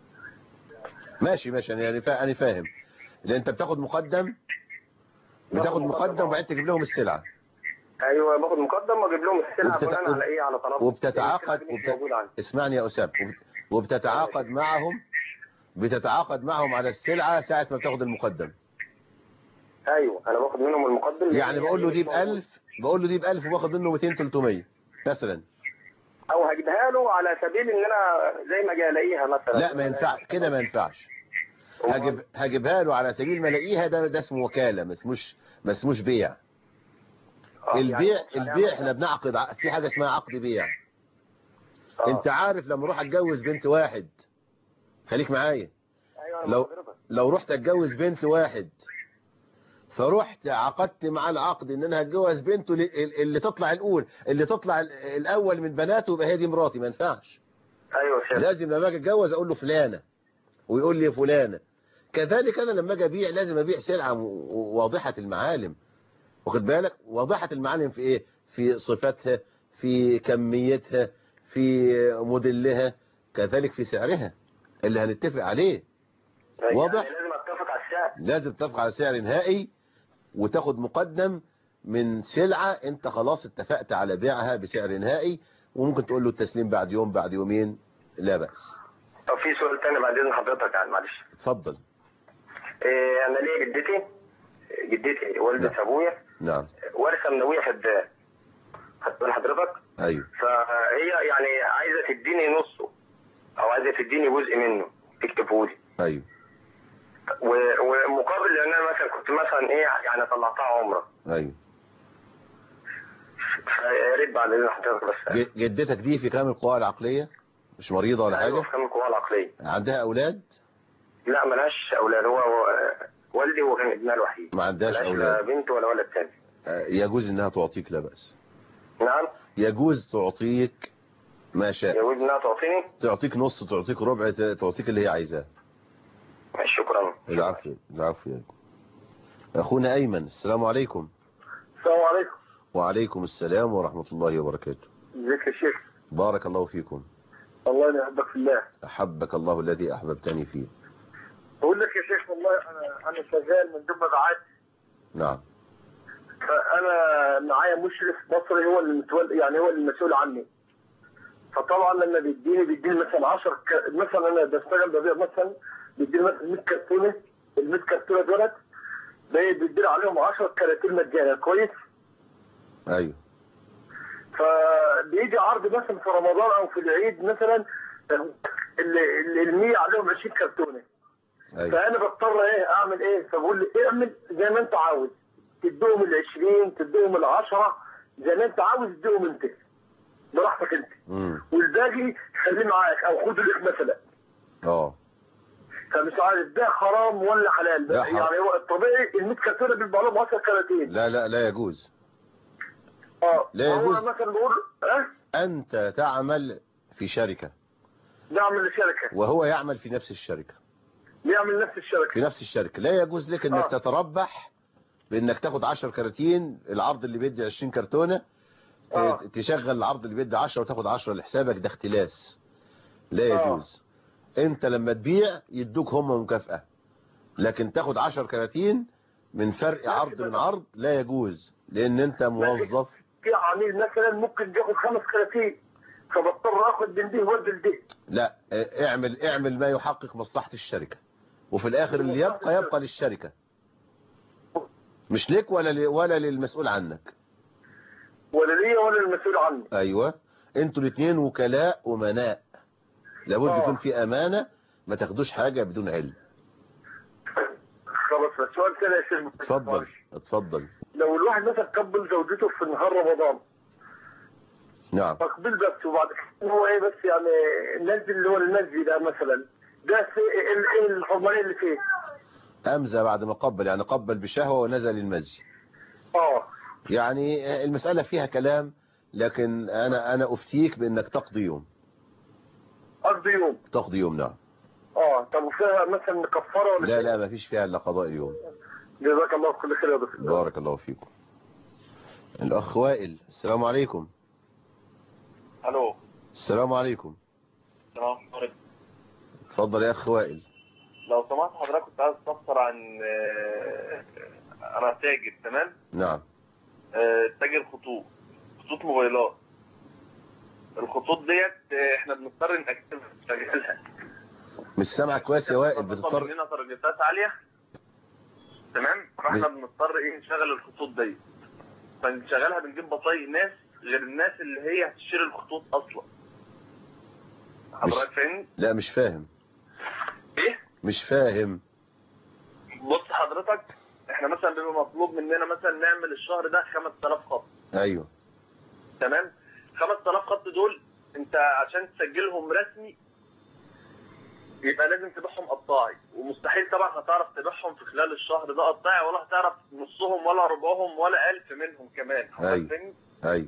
ماشي ماشي انا يعني فا... انا فاهم. لان انت بتاخد مقدم بتاخد مقدم وبعدين تجيب لهم السلعه. ايوه باخد مقدم واجيب لهم السلعه وبتت... بناء على ايه على طلب. وبتتعاقد وبت... اسمعني يا اسامه وبتتعاقد معهم بتتعاقد معهم على السلعه ساعه ما بتاخد المقدم. ايوه انا باخد منهم المقدم. يعني بقول له دي ب ألف بقول له دي ب ألف وباخد منه مئتين ثلاثمية مثلا. او هجيبها له على سبيل ان انا زي ما جاي الاقيها مثلا. لا ما ينفعش كده ما ينفعش. هجيب هجيبها له على سبيل ما الاقيها. ده ده اسمه وكاله ما اسموش ما اسموش بيع. البيع يعني البيع احنا بنعقد في حاجه اسمها عقد بيع. آه. انت عارف لما اروح اتجوز بنت واحد خليك معايا. أيوة لو لو رحت اتجوز بنت واحد فرحت عقدت معاه العقد ان انا هتجوز بنته اللي تطلع الاول اللي تطلع الاول من بناته يبقى هي دي مراتي. ما ينفعش. ايوه شايف. لازم لما اجي اتجوز اقول له فلانه ويقول لي فلانه. كذلك انا لما اجي ابيع لازم ابيع سلعه واضحه المعالم. واخد بالك واضحه المعالم في ايه؟ في صفاتها في كميتها في موديلها كذلك في سعرها اللي هنتفق عليه. واضح؟ يعني لازم اتفق على السعر. لازم تتفق على سعر نهائي وتاخد مقدم من سلعة انت خلاص اتفقت على بيعها بسعر نهائي وممكن تقول له التسليم بعد يوم بعد يومين لا بأس. طب في سؤال تاني بعد اذن حضرتك يعني معلش. اتفضل. إيه انا ليا جدتي جدتي والدة نعم. ابويا نعم. وارثه من ابويا فدان. خدت بال حضرتك؟ ايوه. فهي يعني عايزه تديني نصه او عايزه تديني جزء منه تكتبه لي. ايوه. ومقابل ان انا مثلا كنت مثلا ايه يعني طلعتها عمره. ايوه. فيا ريت بعد اذن حضرتك بس. جدتك دي في كامل القوى العقليه مش مريضه ولا أيوة حاجه؟ في كامل القوى العقليه. عندها اولاد؟ لا ملهاش اولاد. هو, هو والدي هو كان ابنها الوحيد. ما عندهاش اولاد. لا بنت ولا ولد تاني. يجوز انها تعطيك لا بأس. نعم. يجوز تعطيك ما شاء. يجوز انها تعطيني؟ تعطيك نص تعطيك ربع تعطيك اللي هي عايزاه. شكرا. العفو العفو يا اخونا ايمن. السلام عليكم. السلام عليكم. وعليكم السلام ورحمة الله وبركاته. ازيك يا شيخ؟ بارك الله فيكم. الله يحبك في الله. احبك الله الذي احببتني فيه. بقول لك يا شيخ والله انا انا شغال من ضمن مبيعات. نعم. فانا معايا مشرف مصري هو اللي متولي يعني هو اللي مسؤول عني. فطبعا لما بيديني بيديني مثلا عشرة ك... مثلا انا بشتغل ببيع مثلا بيديني مثلا مية كرتونه ال مية كرتونه دولت بيديني عليهم عشرة كراتين مجانا كويس؟ ايوه. فبيجي عرض مثلا في رمضان او في العيد مثلا ال مية عليهم عشرين كرتونه. أيوة. فانا بضطر ايه اعمل ايه؟ فبقول لي اعمل زي ما انت عاوز تديهم ال عشرين تديهم ال عشرة زي ما انت عاوز تديهم انت براحتك انت. امم والباقي خليه معاك او خده لك مثلا. اه. فمش عارف ده حرام ولا حلال. يعني هو الطبيعي ال مية كرتونه بيبقى لهم عشرة كراتين. لا لا لا يجوز. اه لا يجوز. هو مثلا بقول اه انت تعمل في شركة. نعمل لشركة. وهو يعمل في نفس الشركة. بيعمل نفس الشركة. في نفس الشركة. لا يجوز لك انك آه. تتربح بانك تاخد عشرة كراتين العرض اللي بيدي عشرين كرتونة. آه. تشغل العرض اللي بيدي عشرة وتاخد عشرة لحسابك. ده اختلاس. لا يجوز. آه. انت لما تبيع يدوك هم مكافأة لكن تاخد عشرة كراتين من فرق عرض من عرض لا يجوز لان انت موظف. في عميل مثلا ممكن ياخد خمس كراتين فبضطر اخد من دي وادي لدي. لا اعمل اعمل ما يحقق مصلحة الشركة وفي الاخر اللي يبقى يبقى للشركة مش ليك ولا ولا للمسؤول عنك. ولا ليا ولا للمسؤول عني. ايوه انتوا الاثنين وكلاء ومناء. لابد آه. يكون في امانة ما تاخدوش حاجة بدون علم. خلاص السؤال كده يا شيخ. اتفضل اتفضل. لو الواحد مثلا قبل زوجته في نهار رمضان. نعم. تقبيل بس وبعد كده هو ايه بس يعني النزل اللي هو المزي ده مثلا ده في ايه الحرمانيه اللي فيه؟ امزى بعد ما قبل يعني قبل بشهوة ونزل المزي. اه. يعني المسألة فيها كلام لكن انا انا افتيك بانك تقضي يوم. اقضي يوم. تقضي يوم نعم. اه طب وفيها مثلا كفاره ولا لا لا ما فيش فيها الا قضاء اليوم. جزاك الله كل خير يا دكتور. بارك الله فيكم. الأخ وائل. السلام عليكم. الو. السلام عليكم. السلام عليكم. اتفضل يا أخ وائل. لو سمحت حضرتك كنت عايز استفسر عن انا تاجر، تمام؟ نعم. تاجر خطوط خطوط موبايلات. الخطوط ديت احنا بنضطر نشغلها. مش سامعك كويس يا وائل. بتضطر مننا ترجيتات عاليه، تمام؟ فاحنا مش... بنضطر ايه نشغل الخطوط ديت. فنشغلها بنجيب بطايق ناس غير الناس اللي هي هتشتري الخطوط اصلا. حضرتك مش... فاهم؟ لا مش فاهم. ايه؟ مش فاهم. بص حضرتك، احنا مثلا بيبقى مطلوب مننا مثلا نعمل الشهر ده خمسة آلاف خط. ايوه تمام. خمسة آلاف خط دول انت عشان تسجلهم رسمي يبقى لازم تبيعهم قطاعي، ومستحيل طبعا هتعرف تبيعهم في خلال الشهر ده قطاعي، ولا هتعرف نصهم ولا ربعهم ولا ألف منهم كمان. ايوه ايوه.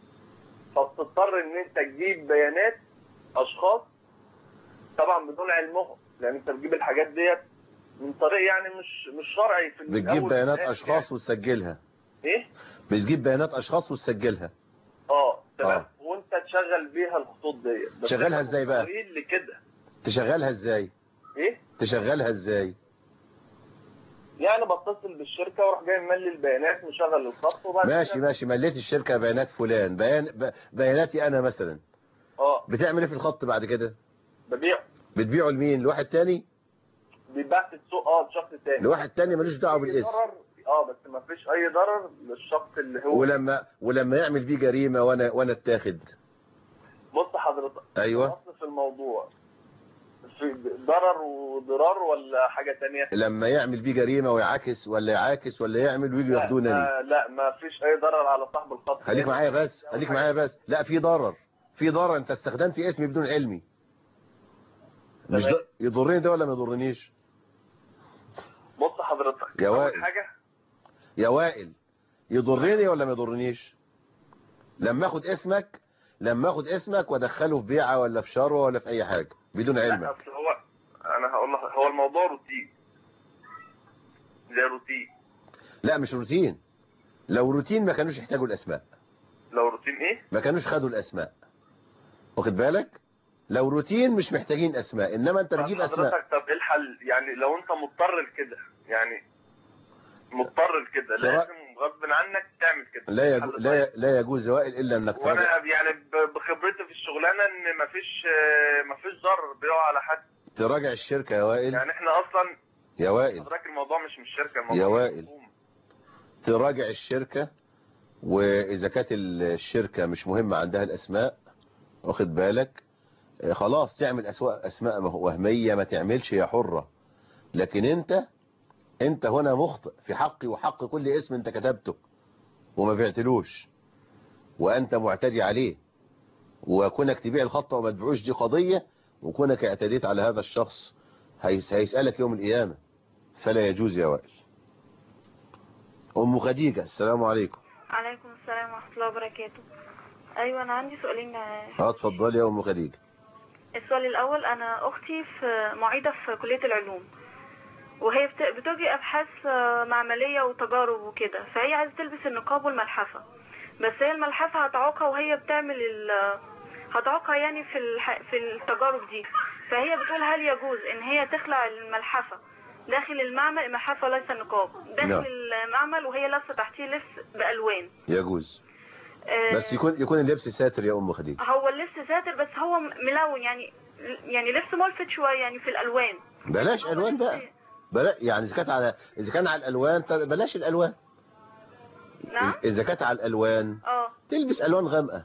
فبتضطر ان انت تجيب بيانات اشخاص طبعا بدون علمهم، لان انت بتجيب الحاجات ديت من طريق يعني مش مش شرعي. في بتجيب بيانات اشخاص يعني. وتسجلها. ايه؟ بتجيب بيانات اشخاص وتسجلها. اه تمام. آه. وانت تشغل بيها الخطوط ديت. تشغلها ازاي بقى؟ لكده. تشغلها ازاي؟ ايه؟ تشغلها ازاي؟ يعني بتصل بالشركه واروح جاي مملي البيانات مشغل الخط وبعد ماشي ماشي. مليت الشركه بيانات فلان، بيان بياناتي انا مثلا. اه. بتعمل ايه في الخط بعد كده؟ ببيعه. بتبيعه لمين؟ لواحد تاني؟ بيتباع في السوق اه لشخص تاني. لواحد تاني ملوش دعوه بالاسم. اه بس ما فيش اي ضرر للشخص اللي هو. ولما ولما يعمل بيه جريمه وانا وانا اتاخد. بص حضرتك. ايوه. الاصل في الموضوع في ضرر وضرار ولا حاجه ثانيه؟ لما يعمل بيه جريمه ويعاكس ولا يعاكس ولا يعمل ويجي ياخدونني. لا لا ما فيش اي ضرر على صاحب الخط. خليك معايا بس خليك معايا بس. لا في ضرر في ضرر. انت استخدمت اسمي بدون علمي. مش ده يضرني ده ولا ما يضرنيش؟ بص حضرتك يا وائل اول حاجه يا وائل يضرني ولا ما يضرنيش؟ لما اخد اسمك لما اخد اسمك وادخله في بيعه ولا في شروه ولا في اي حاجه بدون علمك. لا اصل هو انا هقول لك هو الموضوع روتين زي روتين. لا مش روتين. لو روتين ما كانوش يحتاجوا الاسماء. لو روتين ايه؟ ما كانوش خدوا الاسماء. واخد بالك؟ لو روتين مش محتاجين اسماء، انما انت بتجيب اسماء. حضرتك طب ايه الحل؟ يعني لو انت مضطر لكده، يعني مضطر لكده لازم غصب عنك تعمل كده. لا يجو... لا لا يجوز يا وائل الا انك تراجع. وانا يعني بخبرتي في الشغلانه ان مفيش مفيش ضرر بيقع على حد. تراجع الشركه يا وائل. يعني احنا اصلا يا وائل حضرتك الموضوع مش من الشركه، الموضوع يا وائل تراجع الشركه، واذا كانت الشركه مش مهمه عندها الاسماء واخد بالك خلاص تعمل أسواء اسماء وهميه ما تعملش، هي حره. لكن انت انت هنا مخطئ في حقي وحق كل اسم انت كتبته وما بعتلوش وانت معتدي عليه. وكونك تبيع الخط وما تبيعوش دي قضية، وكونك اعتديت على هذا الشخص هيسألك يوم القيامة، فلا يجوز يا وائل. ام خديجة السلام عليكم. عليكم السلام ورحمة الله وبركاته. ايوه انا عندي سؤالين. اه اتفضلي يا ام خديجة. السؤال الاول، انا اختي في معيدة في كلية العلوم، وهي بتجري ابحاث معمليه وتجارب وكده، فهي عايزه تلبس النقاب والملحفه، بس هي الملحفه هتعوقها وهي بتعمل ال هتعوقها يعني في الح... في التجارب دي. فهي بتقول هل يجوز ان هي تخلع الملحفه داخل المعمل، الملحفه ليس النقاب داخل لا. المعمل وهي لابسه تحتيه لبس بالوان؟ يجوز آه... بس يكون يكون اللبس ساتر يا ام خديجه. هو اللبس ساتر بس هو ملون، يعني يعني لبس ملفت شويه يعني في الالوان. بلاش الوان بقى. بلا يعني اذا كانت على اذا كان على الالوان بلاش الالوان. نعم. اذا كانت على الالوان اه تلبس الوان غامقه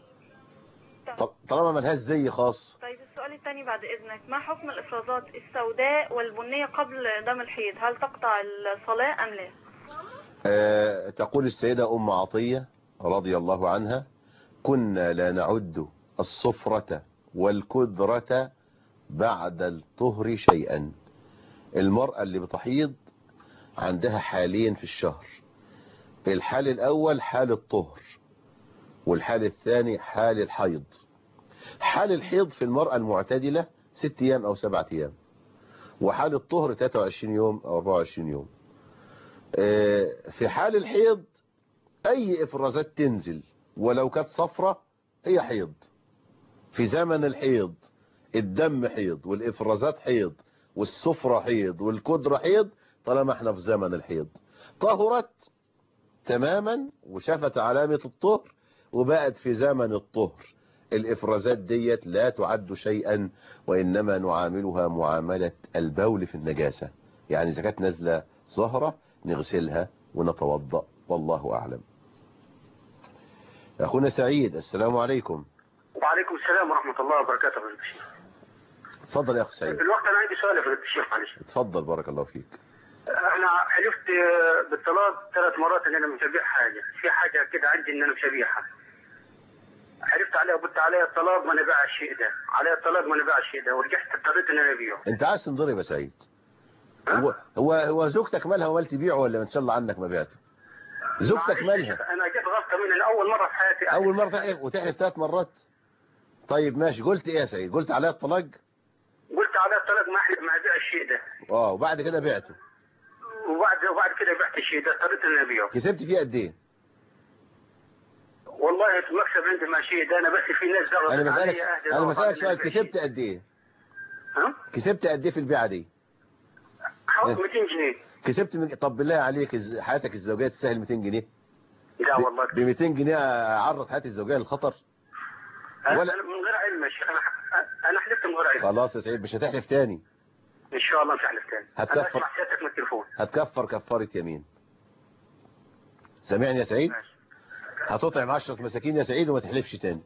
طالما ملهاش زي خاص. طيب السؤال الثاني بعد اذنك، ما حكم الافرازات السوداء والبنيه قبل دم الحيض؟ هل تقطع الصلاه ام لا؟ آه تقول السيده ام عطيه رضي الله عنها: كنا لا نعد الصفرة والكدرة بعد الطهر شيئا. المرأة اللي بتحيض عندها حالين في الشهر، الحال الأول حال الطهر، والحال الثاني حال الحيض. حال الحيض في المرأة المعتدلة ست أيام أو سبعة أيام، وحال الطهر ثلاثة وعشرين يوم أو أربعة وعشرين يوم. في حال الحيض اي افرازات تنزل ولو كانت صفرة هي حيض. في زمن الحيض الدم حيض والافرازات حيض والصفرة حيض والكدرة حيض، طالما احنا في زمن الحيض. طهرت تماما وشافت علامة الطهر وبقت في زمن الطهر، الافرازات ديت لا تعد شيئا، وانما نعاملها معاملة البول في النجاسة. يعني اذا كانت نازلة ظهرة نغسلها ونتوضأ، والله اعلم. اخونا سعيد، السلام عليكم. وعليكم السلام ورحمة الله وبركاته. اتفضل يا اخ سعيد. الوقت انا عندي سؤال يا فضيلة الشيخ معلش. اتفضل بارك الله فيك. انا حلفت بالطلاق ثلاث مرات ان انا مش هبيع حاجه، في حاجه كده عندي ان انا مش هبيعها. حلفت عليها وقلت عليها الطلاق ما انا باع الشيء ده، عليها الطلاق ما انا باع الشيء ده، ورجعت اضطريت ان انا ابيعه. انت عايز تنضرب يا سعيد؟ هو هو هو زوجتك مالها ومال تبيعه ولا ان شاء الله عنك ما بعته؟ زوجتك مالها؟ انا جت غلطه مني، انا اول مره في حياتي أحلف. اول مره تحلف وتحلف ثلاث مرات؟ طيب ماشي، قلت ايه يا سعيد؟ قلت عليها الطلاق؟ قلت عليها الطلاق ما احلف ما ابيع الشيء ده. اه وبعد كده بعته؟ وبعد وبعد كده بعت الشيء ده، اضطريت ان انا ابيعه. كسبت فيه قد ايه؟ والله المكسب عندي ما شيء ده، انا بس في ناس ضغطت انا بسالك علي انا بسالك سؤال، كسبت قد ايه؟ ها؟ كسبت قد ايه في البيعه دي؟ حوالي مئتين جنيه. كسبت من... طب بالله عليك حياتك الزوجيه تستاهل مئتين جنيه؟ لا والله ب مئتين جنيه اعرض حياتي الزوجيه للخطر؟ ولا انا من غير علم يا شيخ، انا انا حلفت من غير علم. خلاص يا سعيد مش هتحلف تاني ان شاء الله، مش هحلف تاني. هتكفر اسمع سيادتك من التليفون. هتكفر كفاره يمين. سامعني يا سعيد؟ ماشي. هتطعم عشرة مساكين يا سعيد وما تحلفش تاني.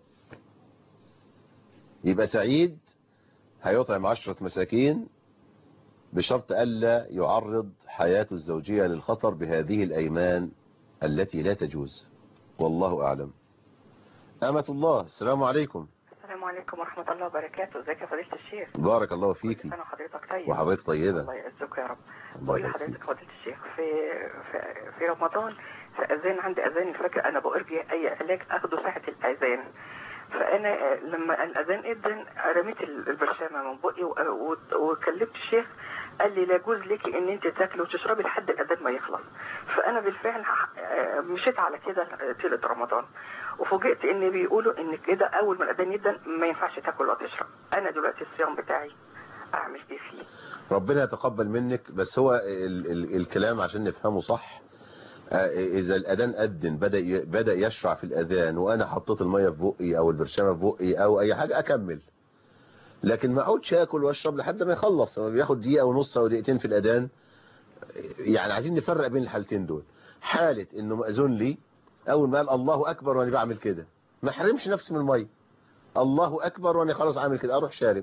يبقى سعيد هيطعم عشرة مساكين بشرط ألا يعرض حياته الزوجية للخطر بهذه الأيمان التي لا تجوز، والله أعلم. أمة الله، السلام عليكم. السلام عليكم ورحمة الله وبركاته. ازيك يا فضيلة الشيخ؟ بارك الله فيكي. أنا حضرتك طيب. وحضرتك طيبة. الله يعزك يا رب. بقول لحضرتك فضيلة الشيخ، في في, في رمضان في أذان، عندي أذان الفجر، أنا بأرجي أي علاج أخده ساعة الأذان. فأنا لما الأذان أذن رميت البرشامة من بقي وكلمت الشيخ، قال لي لا يجوز لك ان انت تاكلي وتشربي لحد الاذان ما يخلص. فانا بالفعل مشيت على كده طيله رمضان، وفوجئت ان بيقولوا ان كده اول ما الاذان يدن ما ينفعش تاكل ولا تشرب. انا دلوقتي الصيام بتاعي اعمل ايه فيه؟ ربنا يتقبل منك، بس هو ال ال الكلام عشان نفهمه صح، اذا الاذان اذن بدا بدا يشرع في الاذان وانا حطيت الميه في بقي او البرشامه في بقي او اي حاجه اكمل، لكن ما اقعدش اكل واشرب لحد ما يخلص. بياخد دقيقه ونص او دقيقتين في الاذان. يعني عايزين نفرق بين الحالتين دول. حاله انه مأذون لي اول ما قال الله اكبر وانا بعمل كده، ما احرمش نفسي من الميه. الله اكبر وانا خلاص عامل كده، اروح شارب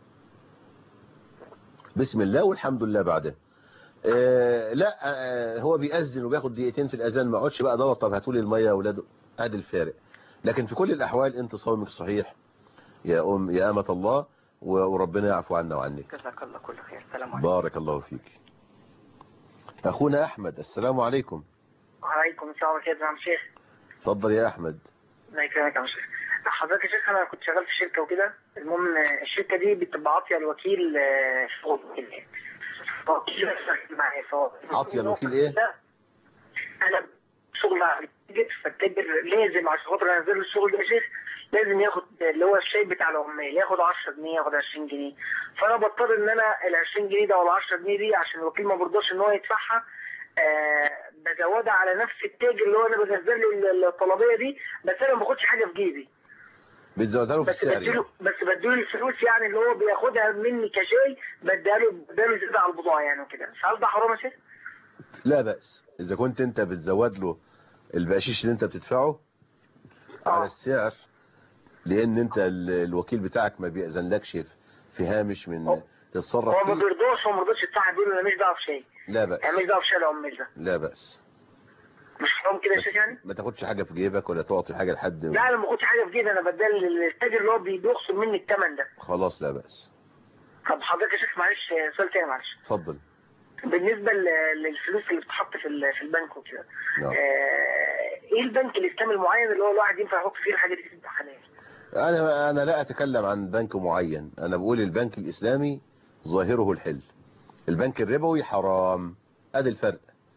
بسم الله والحمد لله بعدها. آه لا آه هو بيأذن وبياخد دقيقتين في الاذان، ما اقعدش بقى ادور طب هاتوا لي الميه يا اولاد. ادي الفارق. لكن في كل الاحوال انت صومك صحيح يا ام يا امه الله، وربنا يعفو عنا وعنك. جزاك الله كل خير. السلام عليكم. بارك الله فيك. اخونا احمد، السلام عليكم. وعليكم السلام ورحمه الله يا شيخ. اتفضل يا احمد. الله يكرمك يا شيخ. حضرتك يا شيخ انا كنت شغال في شركه وكده، المهم الشركه دي بتبقى عاطيه الوكيل شغل وكيل معايا سواء عاطيه الوكيل ايه؟ انا شغل فالتاجر لازم عشان خاطر انزل الشغل ده يا شيخ لازم ياخد اللي هو الشاي بتاع العمال، ياخد عشرة جنيه ياخد عشرين جنيه. فانا بضطر ان انا ال عشرين جنيه ده ولا عشرة جنيه دي عشان الوكيل ما برضاش ان هو يدفعها، آه بزودها على نفس التاجر اللي هو انا بنزل له الطلبيه دي، بس انا ما باخدش حاجه في جيبي. بتزودها له في السعر يعني. بس بديله الفلوس يعني اللي هو بياخدها مني كشاي بديها له بديها له زياده على البضاعه يعني وكده. مش عارف ده حرام يا شيخ؟ لا بأس اذا كنت انت بتزود له البقشيش اللي انت بتدفعه آه. على السعر، لان انت الوكيل بتاعك ما بيأذنلكش في هامش من تتصرف فيه. هو ما بيرضاش هو ما رضاش يدفع، بيقول انا مش دعوه بشيء. لا بأس. انا مش دعوه بشيء العمال ده. لا بأس. مش حرام كده يا شيخ يعني؟ ما تاخدش حاجه في جيبك ولا تعطي حاجه لحد. لا انا ما باخدش حاجه في جيبي، انا بدل التاجر اللي هو بيخصم مني الثمن ده. خلاص لا بأس. طب حضرتك يا شيخ معلش سؤال تاني معلش. اتفضل. بالنسبه للفلوس اللي بتتحط في في البنك وكده، نعم. آه ايه البنك الاسلامي المعين اللي هو الواحد ينفع يحط فيه الحاجه دي تبقى حلال؟ انا انا لا اتكلم عن بنك معين، انا بقول البنك الاسلامي ظاهره الحل، البنك الربوي حرام. ادي الفرق.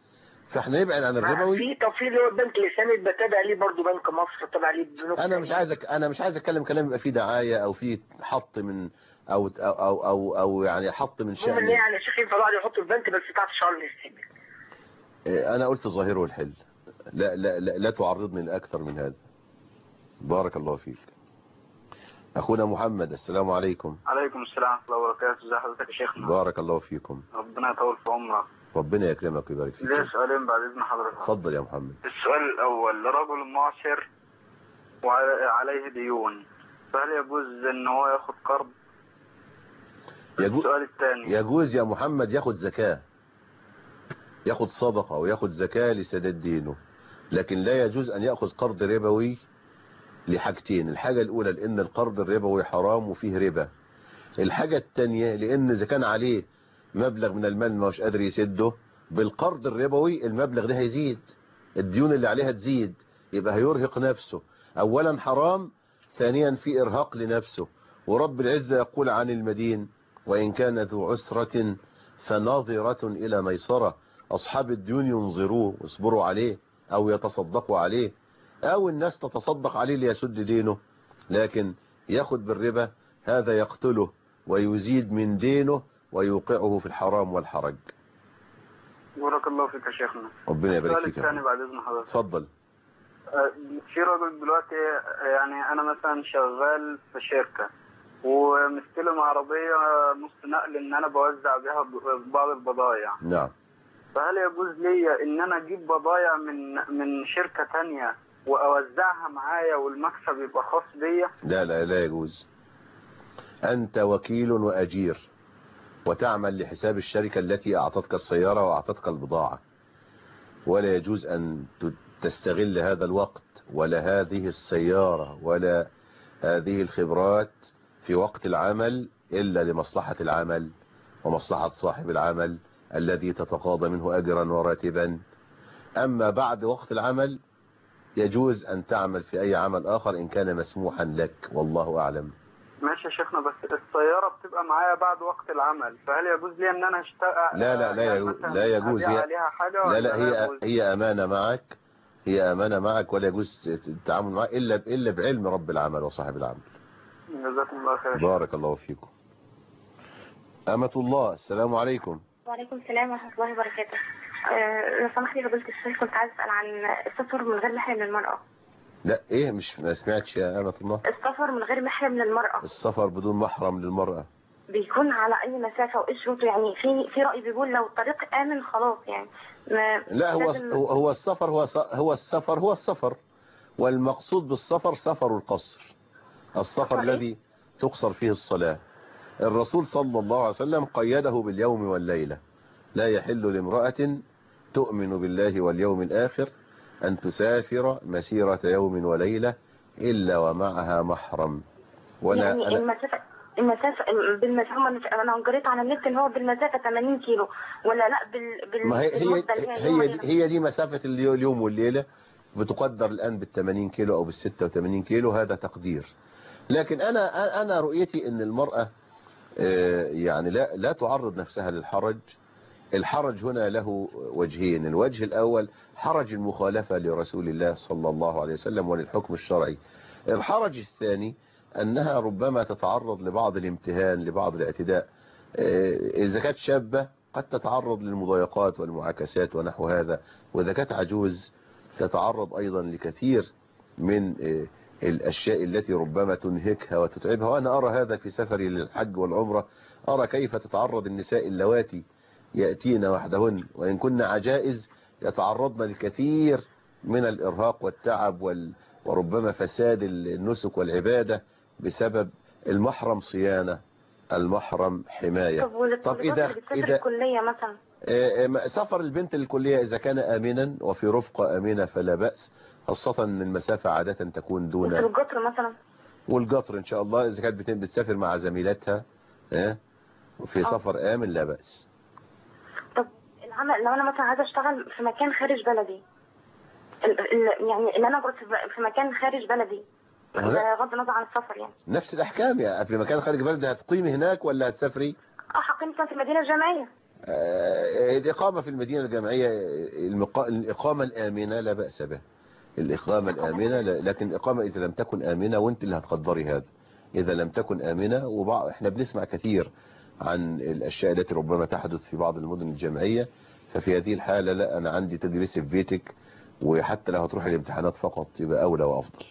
فاحنا نبعد عن الربوي. في طب في اللي هو البنك الاسلامي يبقى تابع ليه برضه بنك مصر، تابع ليه بنوك. انا مش عايزك انا مش عايز اتكلم كلام يبقى فيه دعايه او فيه حط من او او او او, أو يعني حط من شأن. المهم يعني يا شيخ ينفع الواحد يحط في البنك بس تحت شعار الاسلامي. انا قلت ظاهره الحل. لا لا لا, لا تعرضني لاكثر من هذا. بارك الله فيك. اخونا محمد، السلام عليكم. عليكم السلام ورحمه الله وبركاته. ازي حضرتك يا شيخنا؟ بارك الله فيكم. ربنا يطول في عمرك. ربنا يكرمك ويبارك فيك. ليه سؤالين بعد اذن حضرتك. اتفضل يا محمد. السؤال الاول، رجل معسر وعليه ديون، فهل يجوز ان هو ياخد قرض؟ يجوز. السؤال الثاني، يجوز يا محمد ياخد زكاة، ياخد صدقة وياخد زكاة لسداد دينه، لكن لا يجوز ان ياخذ قرض ربوي لحاجتين. الحاجة الاولى لان القرض الربوي حرام وفيه ربا. الحاجة الثانية لان اذا كان عليه مبلغ من المال ما هوش قادر يسده، بالقرض الربوي المبلغ ده هيزيد، الديون اللي عليها تزيد، يبقى هيرهق نفسه. اولا حرام، ثانيا في ارهاق لنفسه. ورب العزة يقول عن المدين: وإن كان ذو عسرة فناظرة إلى ميسرة. أصحاب الديون ينظروه ويصبروا عليه أو يتصدقوا عليه، أو الناس تتصدق عليه ليسد دينه، لكن ياخد بالربا هذا يقتله ويزيد من دينه ويوقعه في الحرام والحرج. بارك الله فيك يا شيخنا. ربنا يبارك فيك. السؤال الثاني بعد إذن حضرتك. اتفضل. في راجل دلوقتي، يعني أنا مثلا شغال في شركة ومستلم عربية نص نقل ان انا بوزع بها بعض البضائع. نعم. فهل يجوز لي ان انا اجيب بضائع من من شركة تانية واوزعها معايا والمكسب يبقى خاص بيا؟ لا لا لا يجوز. انت وكيل واجير وتعمل لحساب الشركة التي اعطتك السيارة واعطتك البضاعة، ولا يجوز ان تستغل هذا الوقت ولا هذه السيارة ولا هذه الخبرات في وقت العمل إلا لمصلحة العمل ومصلحة صاحب العمل الذي تتقاضى منه أجرا وراتبا. أما بعد وقت العمل يجوز أن تعمل في أي عمل آخر إن كان مسموحا لك، والله أعلم. ماشي يا شيخنا، بس السيارة بتبقى معايا بعد وقت العمل، فهل يجوز لي أن أنا أشتغل؟ لا لا لا يعني يجوز. لا يجوز. هي لا لا هي هي أمانة معك، هي أمانة معك ولا يجوز التعامل معها إلا إلا بعلم رب العمل وصاحب العمل. جزاكم الله خير. بارك الله فيكم. أمة الله، السلام عليكم. وعليكم السلام ورحمة الله وبركاته. أه لو سمحت لي فضيلة الشيخ، كنت عايز أسأل عن السفر من غير محرم للمرأة. لا ايه مش ما سمعتش يا أمة الله. السفر من غير محرم للمرأة. السفر بدون محرم للمرأة بيكون على أي مسافة وإيش شروطه؟ يعني في في رأي بيقول لو الطريق آمن خلاص يعني. لا هو هو السفر هو هو السفر هو السفر والمقصود بالسفر سفر القصر، السفر الذي تقصر فيه الصلاة. الرسول صلى الله عليه وسلم قيده باليوم والليلة: لا يحل لامرأة تؤمن بالله واليوم الآخر أن تسافر مسيرة يوم وليلة إلا ومعها محرم. وأنا يعني أنا المسافة المسافة بالمسافة أنا قريت على النت إن هو بالمسافة ثمانين كيلو ولا لا بال بال ما هي هي هي دي, هي دي مسافة اليوم والليلة، بتقدر الآن بال ثمانين كيلو أو بال ستة وثمانين كيلو، هذا تقدير. لكن أنا أنا رؤيتي إن المرأة يعني لا لا تعرض نفسها للحرج. الحرج هنا له وجهين: الوجه الأول حرج المخالفة لرسول الله صلى الله عليه وسلم وللحكم الشرعي. الحرج الثاني أنها ربما تتعرض لبعض الامتهان، لبعض الاعتداء. إذا كانت شابة قد تتعرض للمضايقات والمعاكسات ونحو هذا، وإذا كانت عجوز تتعرض أيضا لكثير من الأشياء التي ربما تنهكها وتتعبها. وأنا أرى هذا في سفري للحج والعمرة، أرى كيف تتعرض النساء اللواتي يأتين وحدهن وإن كن عجائز يتعرضن لكثير من الإرهاق والتعب وال... وربما فساد النسك والعبادة بسبب المحرم صيانة، المحرم حماية. طب, طب إذا إذا الكلية مثلا سفر البنت للكلية إذا كان آمنا وفي رفقة آمنة فلا بأس، خاصة أن المسافة عادة تكون دون. وفي القطر مثلا، والقطر إن شاء الله إذا كانت بتسافر مع زميلتها وفي سفر آمن لا بأس. طب العمل لو أنا مثلا عايزة أشتغل في مكان خارج بلدي، يعني ان انا اقعد في مكان خارج بلدي بغض النظر عن السفر، يعني نفس الاحكام. يعني في مكان خارج بلدي هتقيمي هناك ولا هتسافري؟ اه هقيم في المدينه الجامعيه. آه الإقامة في المدينة الجامعية الإقامة الآمنة لا بأس بها، الإقامة الآمنة، لكن الإقامة إذا لم تكن آمنة وأنت اللي هتقدري هذا، إذا لم تكن آمنة. وبعض إحنا بنسمع كثير عن الأشياء التي ربما تحدث في بعض المدن الجامعية، ففي هذه الحالة لا، أنا عندي تدريس في بيتك، وحتى لو هتروح الامتحانات فقط يبقى أولى وأفضل.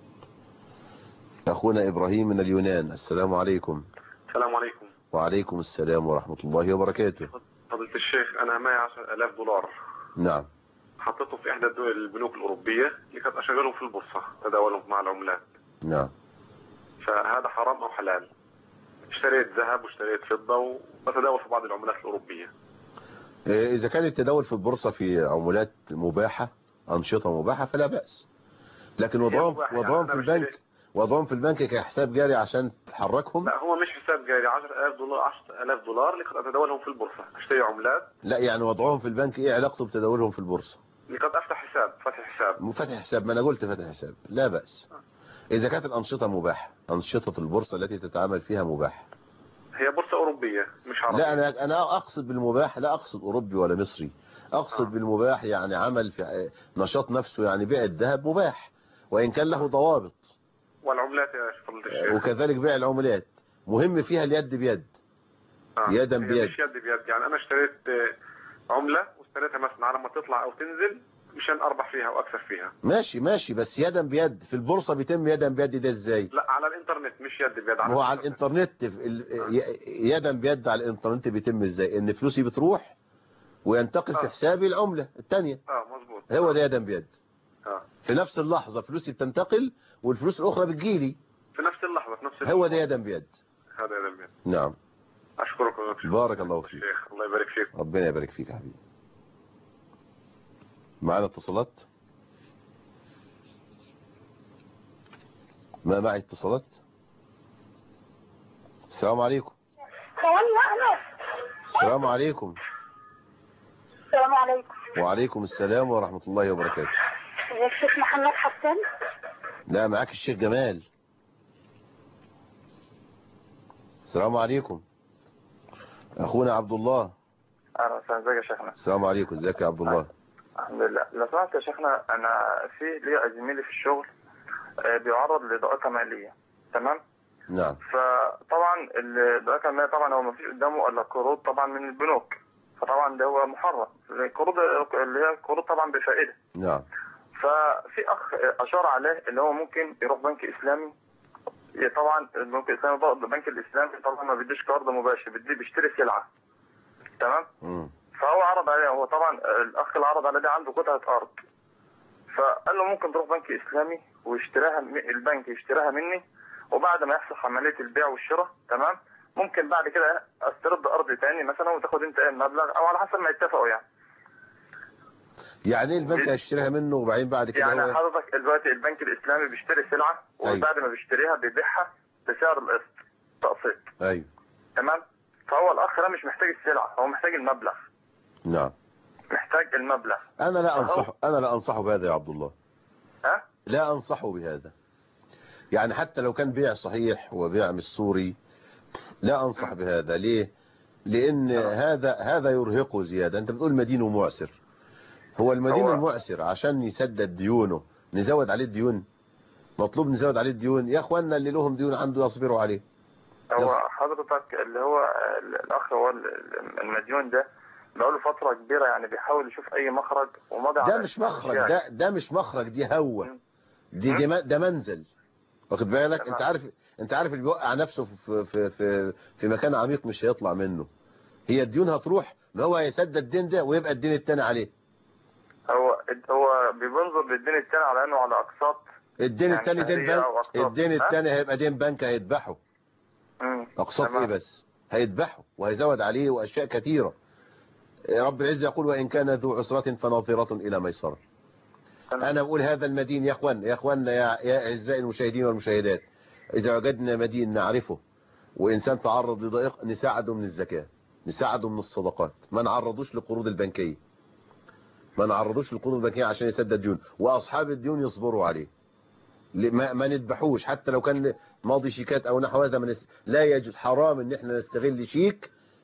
أخونا إبراهيم من اليونان، السلام عليكم. السلام عليكم. وعليكم السلام ورحمة الله وبركاته. فضيلة الشيخ، أنا معي عشرة آلاف دولار. نعم. حطيته في إحدى الدول البنوك الأوروبية اللي كانت أشغلهم في البورصة، تداولهم مع العملات. نعم. فهذا حرام أو حلال؟ اشتريت ذهب واشتريت فضة وبتداول في بعض العملات الأوروبية. إذا كان التداول في البورصة في عملات مباحة، أنشطة مباحة، فلا بأس. لكن وضعهم وضعهم في البنك وضعهم في البنك كحساب جاري عشان تحركهم؟ لا، هو مش حساب جاري. عشرة آلاف دولار عشرة آلاف دولار اللي قد أتداولهم في البورصة، أشتري عملات. لا، يعني وضعهم في البنك إيه علاقته بتداولهم في البورصة؟ اللي قد أفتح حساب، فتح حساب. فتح حساب، ما أنا قلت فتح حساب، لا بأس. إذا كانت الأنشطة مباحة، أنشطة البورصة التي تتعامل فيها مباح. هي بورصة أوروبية مش عربية. لا، أنا أنا أقصد بالمباح، لا أقصد أوروبي ولا مصري، أقصد آه. بالمباح يعني عمل في نشاط نفسه، يعني بيع الذهب مباح وإن كان له ضوابط. والعملات يا فضيلة الشيخ. وكذلك بيع العملات مهم فيها اليد بيد. آه. يدا بيد. مش يد بيد، يعني أنا اشتريت عملة واستريتها مثلا على ما تطلع أو تنزل مشان أربح فيها وأكسب فيها. ماشي ماشي، بس يدا بيد في البورصة بيتم يدا بيد ده ازاي؟ لا، على الانترنت مش يد بيد. على هو على الانترنت يدا بيد على الانترنت بيتم ازاي؟ ان فلوسي بتروح وينتقل آه. في حسابي العملة الثانية. اه مظبوط. هو ده يدا بيد. اه في نفس اللحظة فلوسي بتنتقل والفلوس الأخرى بتجيلي في نفس اللحظة في نفس اللحظة. هو ده يدا بيد. هذا يدا بيد. نعم. أشكرك. بارك الله فيك. شيخ الله يبارك فيك. ربنا يبارك فيك يا حبيبي. معنا اتصالات؟ ما معي اتصالات. السلام عليكم. السلام عليكم. السلام عليكم. وعليكم السلام ورحمة الله وبركاته. ازيك الشيخ محمد حسان؟ لا، معاك الشيخ جمال. السلام عليكم. اخونا عبد الله. اهلا وسهلا. ازيك يا شيخنا؟ السلام عليكم. ازيك يا عبد الله؟ الحمد لله. لو سمحت يا شيخنا، انا في ليا زميلي في الشغل بيعرض لضائقه ماليه، تمام؟ نعم. فطبعا الضائقه الماليه طبعا هو ما فيش قدامه الا قروض طبعا من البنوك، فطبعا ده هو محرم. القروض اللي هي قروض طبعا بفائده. نعم. ففي اخ اشار عليه اللي هو ممكن يروح بنك اسلامي. طبعا البنك الاسلامي البنك الاسلامي طبعا ما بيديش قرض مباشر، بيدي بيشتري سلعه، تمام؟ امم فهو عرض عليه، هو طبعا الاخ اللي عرض عليه ده عنده قطعه ارض، فقال له ممكن تروح بنك اسلامي ويشتريها، البنك يشتريها مني، وبعد ما يحصل عمليه البيع والشراء، تمام، ممكن بعد كده استرد ارض تاني مثلا وتاخد انت المبلغ او على حسب ما يتفقوا يعني. يعني ايه البنك هيشتريها منه وبعدين بعد كده؟ يعني هو حضرتك دلوقتي البنك الاسلامي بيشتري سلعه وبعد أيوه. ما بيشتريها بيبيعها بسعر القسط تقسيط. ايوه تمام. فهو الاخ ده مش محتاج السلعه، هو محتاج المبلغ. نعم. محتاج المبلغ. انا لا انصح انا لا انصحه بهذا يا عبد الله. ها؟ لا انصحه بهذا. يعني حتى لو كان بيع صحيح وبيع مش سوري، لا انصح بهذا. ليه؟ لان أه. هذا هذا يرهقه زياده. انت بتقول مدين ومعسر. هو المدين هو... المعسر عشان يسدد ديونه نزود عليه الديون؟ مطلوب نزود عليه الديون؟ يا اخوانا اللي لهم ديون عنده يصبروا عليه. هو يص... حضرتك اللي هو الاخ هو المديون ده بقاله فتره كبيره يعني بيحاول يشوف اي مخرج ومضى ده مش مخرج يعني. ده ده مش مخرج، دي هوه، دي دي ده منزل، واخد بالك؟ انت عارف انت عارف اللي بيوقع نفسه في في في في مكان عميق مش هيطلع منه. هي الديون هتروح، ما هو هيسدد الدين ده ويبقى الدين التاني عليه. هو هو بينظر للدين التاني على انه على اقساط. الدين يعني التاني دين بنك، الدين التاني هيبقى دين بنك هيذبحه. اقساط ايه بس؟ هيذبحه وهيزود عليه واشياء كثيره. رب العزة يقول وإن كان ذو عسرة فناظرة إلى ميسرة. أنا بقول هذا المدين يا أخوان يا أخوان يا, يا أعزائي المشاهدين والمشاهدات، إذا وجدنا مدين نعرفه وإنسان تعرض لضائق نساعده من الزكاة، نساعده من الصدقات، ما نعرضوش لقروض البنكية، ما نعرضوش للقروض البنكية عشان يسدد ديون، وأصحاب الديون يصبروا عليه، ما, ما نذبحوش حتى لو كان ماضي شيكات أو نحو هذا. من لا يجوز، حرام إن إحنا نستغل شيك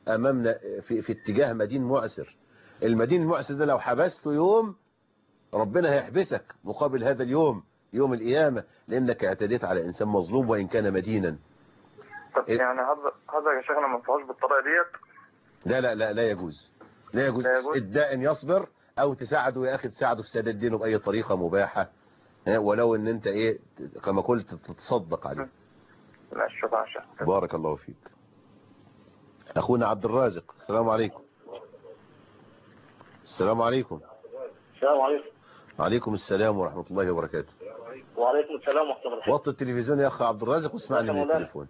أمامنا في, في اتجاه مدين معسر. المدين المعسر ده لو حبسته يوم ربنا هيحبسك مقابل هذا اليوم يوم القيامة، لأنك اعتديت على إنسان مظلوم وإن كان مدينا. طب يعني هذا هذا يا شيخنا ما ينفعش بالطريقة ديت؟ لا لا لا لا يجوز، لا يجوز. الدائن يصبر أو تساعده يا أخي، تساعده في سداد دينه بأي طريقة مباحة، ولو ان انت ايه كما قلت تتصدق عليه. لا شكرا شيخ. بارك الله فيك. اخونا عبد الرازق، السلام عليكم. السلام عليكم. السلام عليكم. وعليكم السلام ورحمة الله وبركاته. وعليكم السلام ورحمة الله وبركاته. وطي التلفزيون يا اخ عبد الرازق واسمعني من التليفون.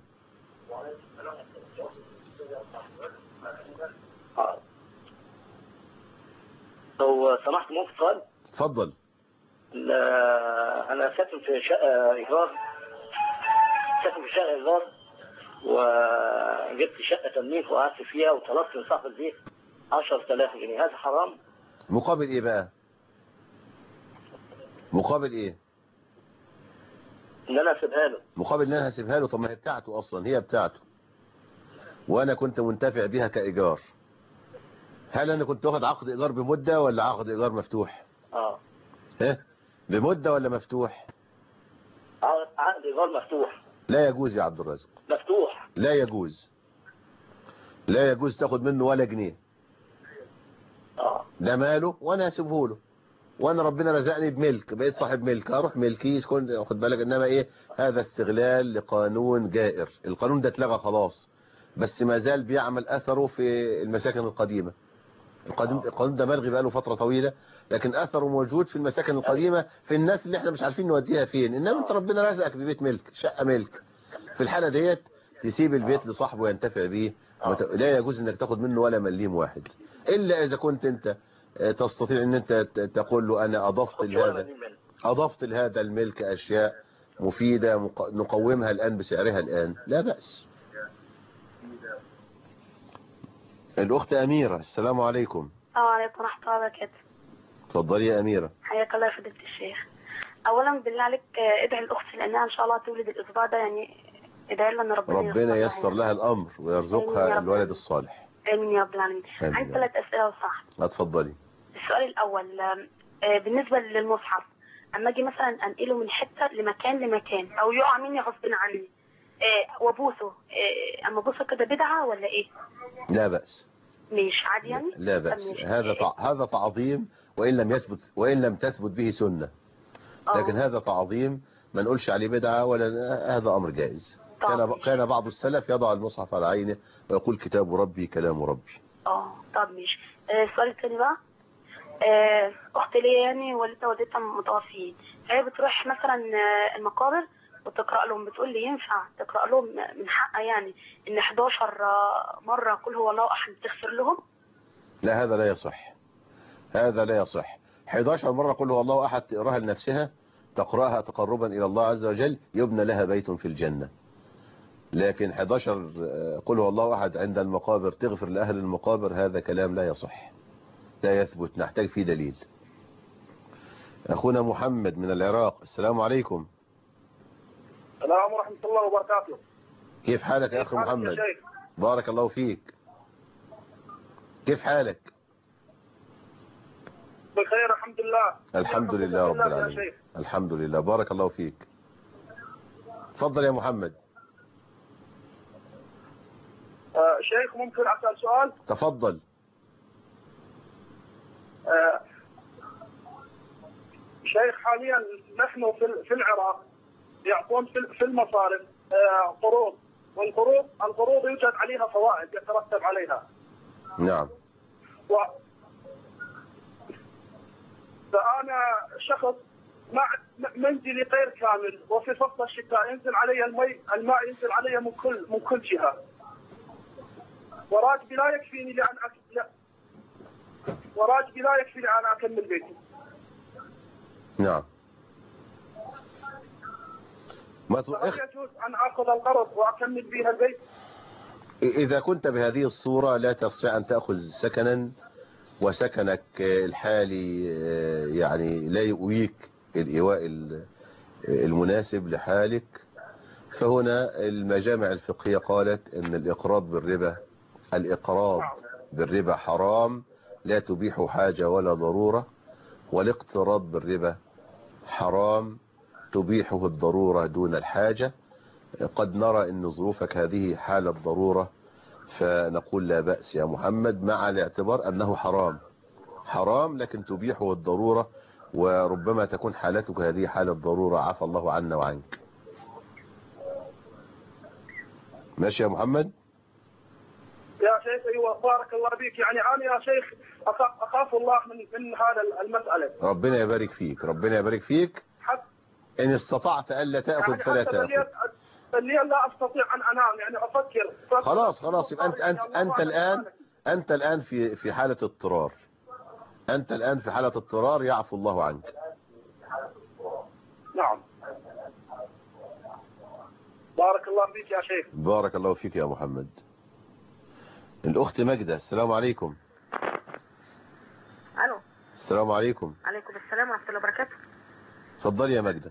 لو سمحت ممكن سؤال؟ اتفضل. أنا ساكن في شقة إيجار، ساكن في شقة إيجار وجبت شقة تمليك وقعدت فيها وطلبت من صاحب البيت عشرة آلاف جنيه، هذا حرام؟ مقابل إيه بقى؟ مقابل إيه؟ إن أنا أسيبها له. مقابل إن أنا هسيبها له؟ طب ما هي بتاعته أصلا، هي بتاعته وأنا كنت منتفع بها كإيجار. هل أنا كنت واخد عقد إيجار بمدة ولا عقد إيجار مفتوح؟ آه. إيه؟ بمدة ولا مفتوح؟ عقد إيجار مفتوح. لا يجوز يا عبد الرازق. مفتوح. لا يجوز. لا يجوز تاخد منه ولا جنيه. اه. ده ماله وانا هسيبه له، وانا ربنا رزقني بملك، بقيت صاحب ملك، اروح ملكي يكون واخد بالك. انما ايه؟ هذا استغلال لقانون جائر. القانون ده اتلغى خلاص، بس ما زال بيعمل اثره في المساكن القديمة. القانون ده ملغي بقاله فترة طويلة، لكن اثره موجود في المساكن القديمة، في الناس اللي احنا مش عارفين نوديها فين. انما انت ربنا رزقك ببيت ملك، شقة ملك، في الحالة ديت تسيب البيت لصاحبه ينتفع بيه. لا يجوز انك تاخد منه ولا مليم واحد، الا اذا كنت انت تستطيع ان انت تقول له انا اضفت لهذا اضفت لهذا الملك اشياء مفيدة نقومها الان بسعرها الان، لا بأس. الاخت اميرة، السلام عليكم. وعليكم ورحمة الله وبركاته. اتفضلي يا اميرة. حياك الله يا فضيلة الشيخ. اولا بالله عليك ادعي الاخت لانها ان شاء الله تولد الاسبوع ده، يعني ادعي لها ان ربنا ربنا ييسر لها الامر ويرزقها الولد الصالح. امين يا رب العالمين. عندي ثلاث اسئله لو سمحت. اتفضلي. السؤال الاول بالنسبه للمصحف، اما اجي مثلا انقله من حته لمكان لمكان او يقع مني غصب عني وابوسه، اما ابوسه كده بدعه ولا ايه؟ لا بأس. مش عادي يعني؟ لا بأس. هذا تع... هذا تعظيم وان لم يثبت وان لم تثبت به سنة، لكن هذا تعظيم ما نقولش عليه بدعة ولا هذا امر جائز. كان كان بعض السلف يضع المصحف على عينه ويقول كتاب ربي كلام ربي. اه طب ماشي. السؤال الثاني بقى، اختي ليا يعني والدتها والدتها متوفيين، هي بتروح مثلا المقابر وتقرأ لهم، بتقول لي ينفع تقرأ لهم من حقها يعني ان حداشر مرة قل هو الله احد تغفر لهم؟ لا هذا لا يصح، هذا لا يصح. حداشر مرة قل هو الله احد تقراها لنفسها، تقرأها تقربا الى الله عز وجل، يبنى لها بيت في الجنة. لكن حداشر قل هو الله احد عند المقابر تغفر لأهل المقابر، هذا كلام لا يصح، لا يثبت، نحتاج فيه دليل. أخونا محمد من العراق، السلام عليكم. السلام ورحمة الله وبركاته. كيف حالك يا أخي محمد؟ بارك الله فيك. كيف حالك؟ بخير الحمد لله. الحمد لله رب العالمين. الحمد لله، بارك الله فيك. تفضل يا محمد. آه شيخ ممكن أسأل سؤال؟ تفضل. آه شيخ حاليا نحن في في العراق يعطون في المصارف آه قروض، والقروض القروض يوجد عليها فوائد يترتب عليها. نعم. و... فأنا شخص مع منزلي غير كامل، وفي فصل الشتاء ينزل علي المي الماء ينزل علي من كل من كل جهة، وراتبي لا يكفيني لأن أك... لا. وراتبي لا يكفيني أن أكمل بيتي. نعم. ما هل يجوز أن أخذ القرض وأكمل بها البيت؟ إذا كنت بهذه الصورة لا تستطيع أن تأخذ سكنا، وسكنك الحالي يعني لا يؤويك الإيواء المناسب لحالك، فهنا المجامع الفقهية قالت أن الإقراض بالربا الإقراض بالربا حرام لا تبيح حاجة ولا ضرورة، والاقتراض بالربا حرام تبيحه الضرورة دون الحاجة. قد نرى أن ظروفك هذه حالة ضرورة، فنقول لا بأس يا محمد، مع الاعتبار أنه حرام حرام لكن تبيحه الضرورة، وربما تكون حالتك هذه حالة ضرورة، عفى الله عنا وعنك. ماشي يا محمد؟ يا شيخ ايوه بارك الله فيك. يعني انا يا شيخ اخاف الله من من هذا المسألة. ربنا يبارك فيك، ربنا يبارك فيك. إن استطعت ألا تأخذ يعني فلا تأخذ. الليل لا أستطيع أن أنام، يعني أفكر. خلاص خلاص يبقى أنت أنت أنت الآن أنت الآن في في حالة اضطرار. أنت الآن في حالة اضطرار يعفو الله عنك. نعم. بارك الله فيك يا شيخ. بارك الله فيك يا محمد. الأخت ماجدة، السلام عليكم. ألو. السلام عليكم. عليكم السلام ورحمة الله وبركاته. اتفضلي يا ماجدة.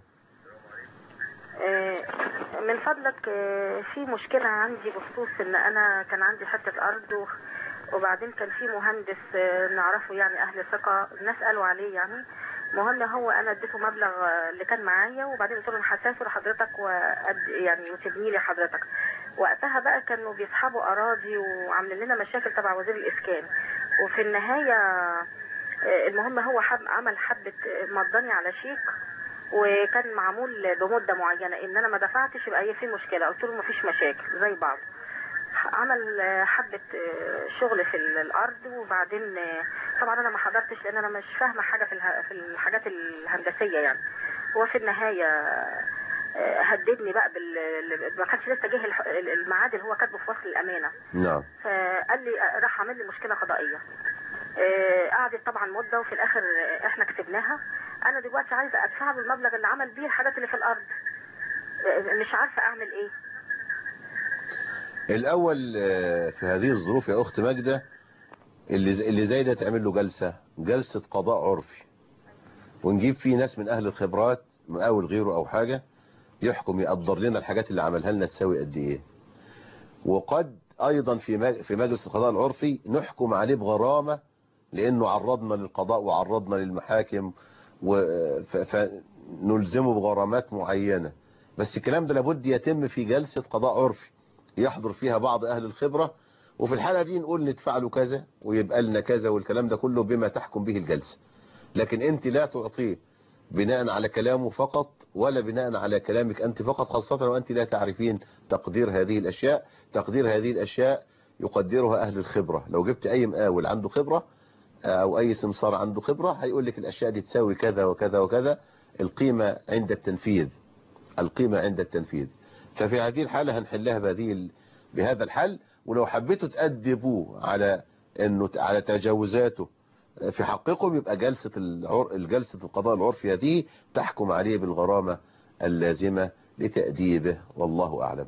من فضلك في مشكلة عندي بخصوص ان انا كان عندي حتة ارض، وبعدين كان في مهندس نعرفه يعني اهل ثقة الناس قالوا عليه يعني. مهم هو انا اديته مبلغ اللي كان معايا، وبعدين قلت له انا هسافر لحضرتك وأد يعني وتبني لي حضرتك. وقتها بقى كانوا بيسحبوا اراضي وعاملين لنا مشاكل تبع وزير الاسكان، وفي النهاية المهم هو حب عمل حبة مضاني على شيك، وكان معمول بمدة معينة ان انا ما دفعتش يبقى هي في مشكلة. قلت له مفيش مشاكل زي بعض. عمل حبة شغل في الارض، وبعدين طبعا انا ما حضرتش لان انا مش فاهمة حاجة في في الحاجات الهندسية يعني. وفي النهاية هددني بقى بال ما كانش لسه جه الميعاد اللي هو كاتبه في وصل الامانة. نعم. فقال لي راح عامل لي مشكلة قضائية. قعدت طبعا مدة، وفي الاخر احنا كسبناها. انا دلوقتي عايزه ادفع له المبلغ اللي عمل بيه الحاجات اللي في الارض، مش عارفه اعمل ايه. الاول في هذه الظروف يا اخت ماجدة اللي اللي زي ده تعمل له جلسه جلسه قضاء عرفي، ونجيب فيه ناس من اهل الخبرات مقاول غيره او حاجه يحكم يقدر لنا الحاجات اللي عملها لنا تساوي قد ايه. وقد ايضا في في مجلس القضاء العرفي نحكم عليه بغرامه لانه عرضنا للقضاء وعرضنا للمحاكم، فنلزمه بغرامات معينة. بس الكلام ده لابد يتم في جلسة قضاء عرفي يحضر فيها بعض أهل الخبرة، وفي الحالة دي نقول ندفع له كذا ويبقى لنا كذا، والكلام ده كله بما تحكم به الجلسة. لكن أنت لا تعطيه بناء على كلامه فقط ولا بناء على كلامك أنت فقط، خاصة وأنت لا تعرفين تقدير هذه الأشياء. تقدير هذه الأشياء يقدرها أهل الخبرة. لو جبت أي مقاول عنده خبرة او اي سمسار عنده خبرة هيقول لك الاشياء دي تساوي كذا وكذا وكذا. القيمة عند التنفيذ، القيمة عند التنفيذ. ففي هذه الحالة هنحلها بهذه بهذا الحل. ولو حبيتوا تأدبوه على انه على تجاوزاته في حقكم يبقى جلسة العر... الجلسة القضاء العرفي هذه تحكم عليه بالغرامة اللازمة لتأديبه، والله اعلم.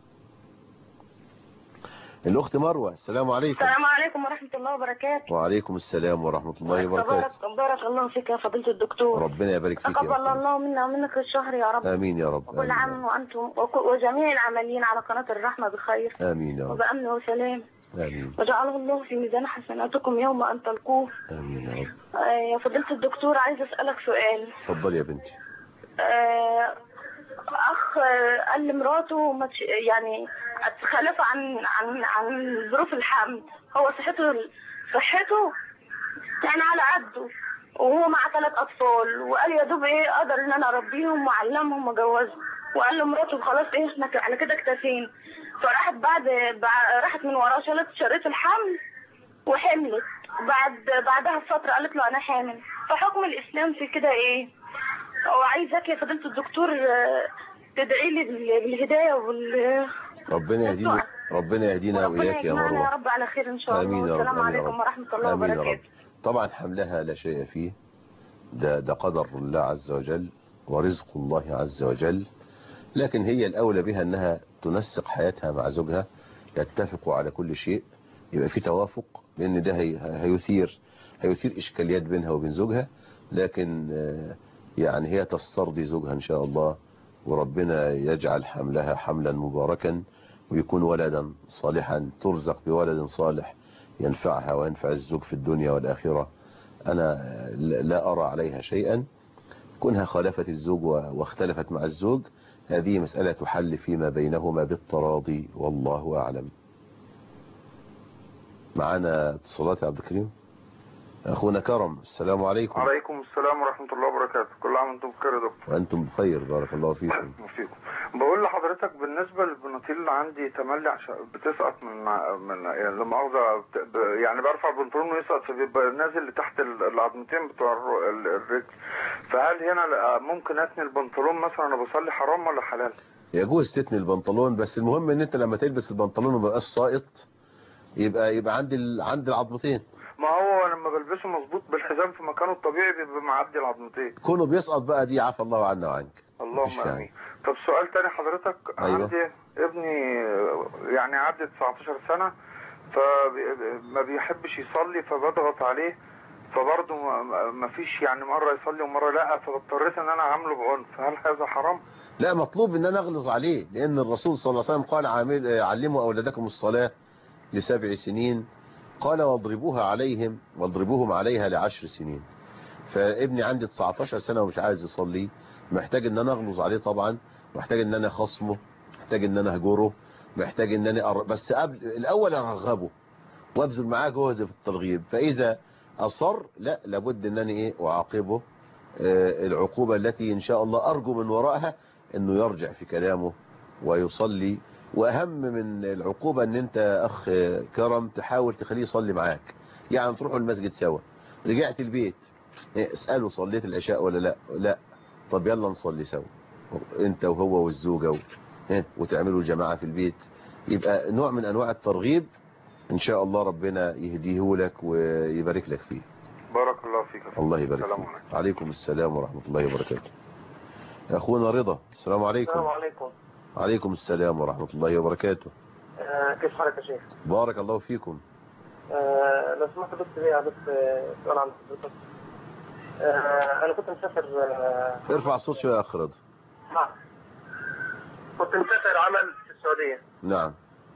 الأخت مروة، السلام عليكم. السلام عليكم ورحمة الله وبركاته. وعليكم السلام ورحمة الله وبركاته. بارك, بارك الله فيك يا فضيلة الدكتور. ربنا يبارك فيك يا رب. تقبل الله منا ومنك الشهر يا رب. آمين يا رب. وكل عام وأنتم وجميع العاملين على قناة الرحمة بخير. آمين يا رب. وبأمن وسلام. آمين. وجعله الله في ميزان حسناتكم يوم أن تلقوه. آمين يا رب. آه يا فضيلة الدكتور عايز أسألك سؤال. اتفضلي يا بنتي. آه أخ قال لمراته يعني اتخلف عن عن عن ظروف الحمل. هو صحته صحته يعني على قده، وهو مع ثلاث اطفال، وقال يا دوب ايه اقدر ان انا اربيهم واعلمهم واجوزهم. وقال لمراته خلاص ايه احنا على كده اكتفينا. فراحت بعد راحت من وراه شالت شريط الحمل وحملت. بعد بعدها بفتره قالت له انا حامل. فحكم الاسلام في كده ايه؟ وعايزك يا فضيلة الدكتور تدعي لي بالهدايه وبال ربنا يهدينا ربنا يهدينا واياك يا مروه. يا رب على خير ان شاء الله. والسلام عليكم ورحمه الله وبركاته. طبعا حملها لا شيء فيه، ده ده قدر الله عز وجل ورزق الله عز وجل. لكن هي الاولى بها انها تنسق حياتها مع زوجها، يتفقوا على كل شيء، يبقى في توافق، لان ده هي هيثير هيثير اشكاليات بينها وبين زوجها. لكن يعني هي تسترضي زوجها ان شاء الله، وربنا يجعل حملها حملا مباركا ويكون ولدا صالحا ترزق بولد صالح ينفعها وينفع الزوج في الدنيا والآخرة، أنا لا أرى عليها شيئا. كونها خالفت الزوج واختلفت مع الزوج، هذه مسألة تحل فيما بينهما بالتراضي، والله أعلم. معنا اتصالات يا عبد الكريم. أخونا كرم، السلام عليكم. وعليكم السلام ورحمة الله وبركاته. كل عام وانتم بخير يا دكتور. وأنتم بخير، بارك الله فيكم. وفيكم. بقول لحضرتك بالنسبة للبناطيل اللي عندي تملي عشان بتسقط من من يعني لما أخذ يعني برفع البنطلون ويسقط فبيبقى نازل لتحت العظمتين بتوع الرجل، فهل هنا ممكن أتني البنطلون مثلا أنا بصلي حرام ولا حلال؟ يجوز تتني البنطلون، بس المهم إن أنت لما تلبس البنطلون ما يبقاش ساقط، يبقى يبقى عند ال... عند العظمتين. ما هو لما بلبسه مظبوط بالحزام في مكانه الطبيعي بيبقى معدي العظمتين. كونه بيسقط بقى دي عفى الله عنا وعنك. اللهم امين. طب سؤال تاني حضرتك. أيوة. عندي ابني يعني عدى تسعتاشر سنة فما بيحبش يصلي فبضغط عليه، فبرضه ما فيش يعني مرة يصلي ومرة لا، فاضطريت ان انا اعامله بعنف، هل هذا حرام؟ لا، مطلوب ان انا اغلظ عليه، لان الرسول صلى الله عليه وسلم قال عامل علموا اولادكم الصلاة لسبع سنين، قال واضربوها عليهم واضربوهم عليها لعشر سنين. فابني عندي تسعتاشر سنة ومش عايز يصلي، محتاج ان انا اغلظ عليه طبعا، محتاج ان انا خصمه، محتاج ان انا هجره، محتاج ان انا أر... بس قبل الاول ارغبه وابذل معاه جهد في الترغيب، فاذا اصر لا لابد ان انا ايه اعاقبه آه العقوبة التي ان شاء الله ارجو من وراءها انه يرجع في كلامه ويصلي. واهم من العقوبة ان انت اخ كرم تحاول تخليه يصلي معاك، يعني تروحوا المسجد سوا، رجعت البيت اسأله صليت العشاء ولا لا، لا طب يلا نصلي سوا انت وهو والزوجة و... وتعملوا جماعة في البيت، يبقى نوع من انواع الترغيب ان شاء الله ربنا يهديه لك ويبارك لك فيه. بارك الله فيك. الله يبارك فيك. عليكم السلام ورحمة الله وبركاته. اخونا رضا، السلام عليكم. السلام عليكم. عليكم السلام ورحمة الله وبركاته. آه كيف حالك يا شيخ؟ بارك الله فيكم. آه لو سمحت بس ليا بس سؤال عن حضرتك. آه انا كنت مسافر. آه ارفع الصوت شويه يا اخ رضا. نعم. كنت مسافر عمل في السعودية. نعم.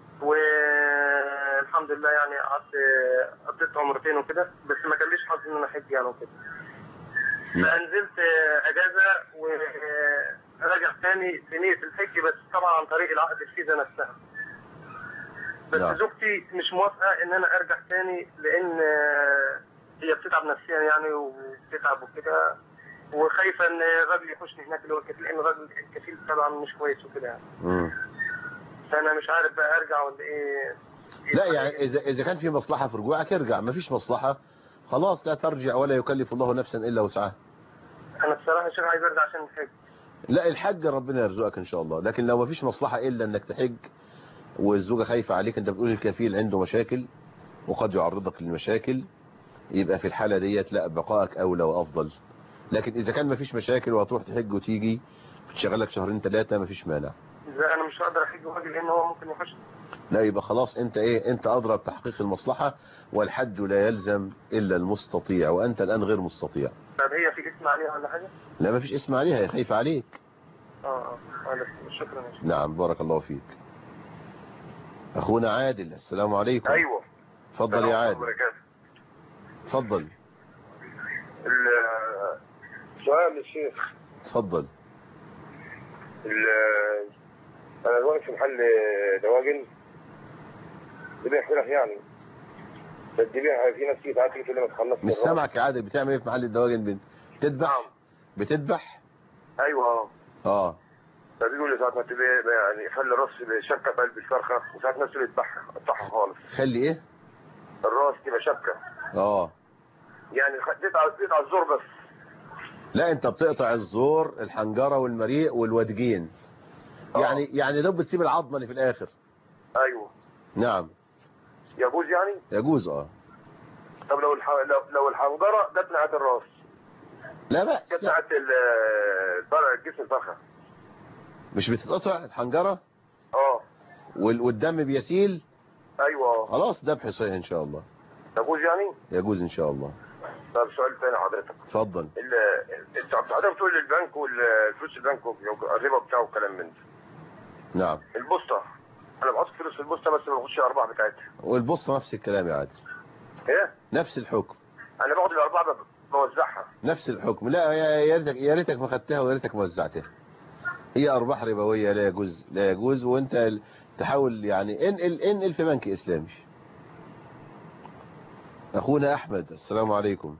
والحمد لله يعني قعدت قضيت عمرتين وكده، بس ما كان ليش حظ ان انا احج يعني وكده. فنزلت اجازة وراجع تاني بنية الحج، بس طبعا عن طريق العقد الفيزا نفسها. بس لا. زوجتي مش موافقة ان انا ارجع تاني، لان هي بتتعب نفسيا يعني وبتتعب وكده، وخايفة ان الراجل يخشني هناك اللي هو الكفيل، لان الراجل الكفيل طبعا مش كويس وكده يعني. امم فانا مش عارف بقى ارجع ولا ايه. لا يعني اذا اذا كان في مصلحة في رجوعك ارجع، ما فيش مصلحة خلاص لا ترجع، ولا يكلف الله نفسا الا وسعها. انا بصراحة شيخ عايز ارجع عشان الحج. لا الحج ربنا يرزقك ان شاء الله، لكن لو ما فيش مصلحة الا انك تحج والزوجة خايفة عليك، انت بتقول الكفيل عنده مشاكل وقد يعرضك للمشاكل، يبقى في الحالة ديت لا بقائك اولى وافضل. لكن اذا كان ما فيش مشاكل وهتروح تحج وتيجي بتشغلك شهرين ثلاثة ما فيش مانع. اذا انا مش هقدر احج واجي لان هو ممكن يخش. لا يبقى خلاص انت ايه، انت ادرى بتحقيق المصلحة، والحج لا يلزم الا المستطيع، وانت الان غير مستطيع. طب هي في اسم عليها ولا حاجة؟ لا ما فيش اسم عليها، هي خايفة عليك. اه اه شكرا يا شيخ. نعم بارك الله فيك. اخونا عادل، السلام عليكم. ايوه اتفضل يا عادل. اتفضل. سؤال للشيخ. اتفضل. انا دلوقتي في محل دواجن ببيع فراخ يعني، بس ببيع في ناس كتير تعرف كل ما تخلص. مش سامعك يا عادل، بتعمل ايه في محل الدواجن؟ بتذبح؟ نعم. بتذبح؟ ايوه اه. اه. فبيقول لي ساعات ما تبقى يعني خلي الراس شبكه في قلب الفرخه، وساعات ناس بتذبحها تقطعها خالص. خلي ايه؟ الراس تبقى شبكه. اه. يعني تقطع تقطع الزور بس. لا انت بتقطع الزور، الحنجره والمريء والودجين. أوه. يعني يعني ده بتسيب العظمه اللي في الاخر. ايوه. نعم. يجوز يعني؟ يجوز اه. طب لو الح... لو لو الحنجره جت ناحيه الراس. لا بأس. جت ناحيه الجسم الفرخه. مش بتتقطع الحنجره؟ اه. والدم بيسيل؟ ايوه. خلاص ذبح صحيح ان شاء الله. يجوز يعني؟ يجوز ان شاء الله. طب سؤال ثاني حضرتك. اتفضل. انت حضرتك بتقول البنك والفلوس البنك الربا بتاعه والكلام من ده. نعم. البوسطه انا بحط فلوس في البوسطه بس ما باخدش الارباح بتاعتها. والبوسطه نفس الكلام يا عادل. ايه؟ نفس الحكم. انا باخد الارباح بوزعها. نفس الحكم. لا يا ريتك يا ريتك ما خدتها ويا ريتك ما وزعتها. هي ارباح ربويه لا يجوز لا يجوز، وانت تحاول يعني انقل انقل في بنك اسلامي. اخونا احمد، السلام عليكم.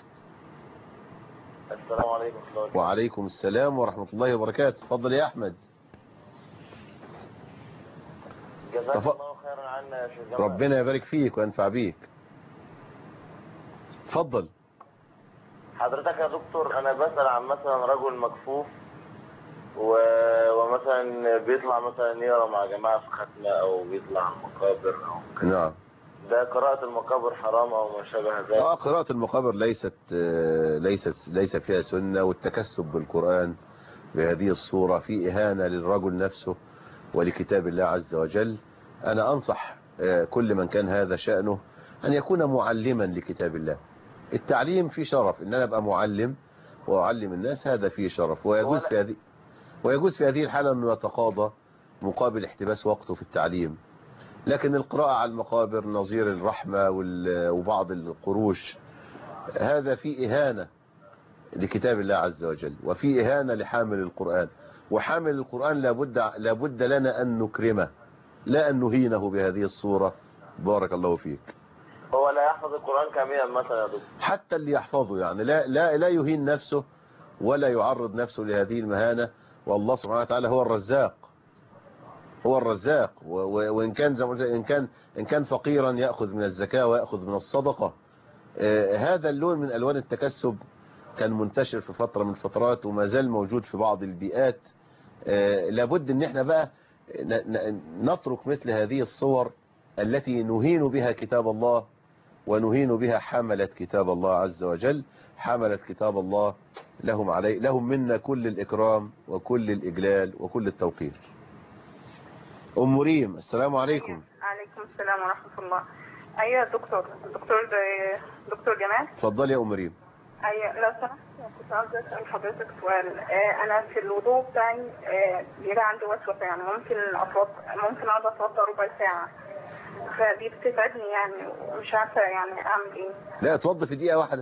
السلام عليكم ورحمة الله. وعليكم السلام ورحمة الله وبركاته. اتفضل يا احمد. جزاك تف... الله خيرا عنا يا شيخ جمال. ربنا يبارك فيك وينفع بيك. اتفضل. حضرتك يا دكتور، انا بسأل عن مثلا رجل مكفوف و... ومثلا بيطلع مثلا يقرا مع جماعة في ختمة او بيطلع على المقابر او كده. نعم. ده قراءة المقابر حرام او ما شابه ذلك؟ اه قراءة المقابر ليست ليست ليس فيها سنة، والتكسب بالقرآن بهذه الصورة في إهانة للرجل نفسه ولكتاب الله عز وجل. أنا أنصح كل من كان هذا شأنه أن يكون معلما لكتاب الله. التعليم فيه شرف، إن أنا أبقى معلم وأعلم الناس هذا فيه شرف، ويجوز في هذه ويجوز في هذه الحالة أنه يتقاضى مقابل احتباس وقته في التعليم. لكن القراءة على المقابر نظير الرحمة وبعض القروش هذا فيه إهانة لكتاب الله عز وجل، وفي إهانة لحامل القرآن. وحامل القرآن لابد, لابد لنا أن نكرمه لا أن نهينه بهذه الصورة. بارك الله فيك. هو لا يحفظ القرآن كاملا مثلا يا دكتور؟ حتى اللي يحفظه يعني لا, لا, لا يهين نفسه ولا يعرض نفسه لهذه المهانة. والله سبحانه وتعالى هو الرزاق، هو الرزاق. وإن كان إن كان إن كان فقيرا يأخذ من الزكاة ويأخذ من الصدقة. آه هذا اللون من ألوان التكسب كان منتشر في فترة من الفترات وما زال موجود في بعض البيئات. آه لابد ان احنا بقى نترك مثل هذه الصور التي نهين بها كتاب الله ونهين بها حملة كتاب الله عز وجل. حملة كتاب الله لهم علي لهم منا كل الإكرام وكل الإجلال وكل التوقير. أم ريم، السلام عليكم. عليكم السلام ورحمة الله. أيوة دكتور دكتور دكتور جمال. اتفضلي يا أم ريم. أيوة لو سمحت كنت عاوزة أسأل حضرتك سؤال. آه أنا في الوضوء بتاعي آه بيبقى عندي وسوسة، يعني ممكن أتوضى ممكن أقعد أتوضى ربع ساعة، فدي بتتعبني يعني ومش عارفة يعني أعمل إيه. لا اتوضى في دقيقة واحدة.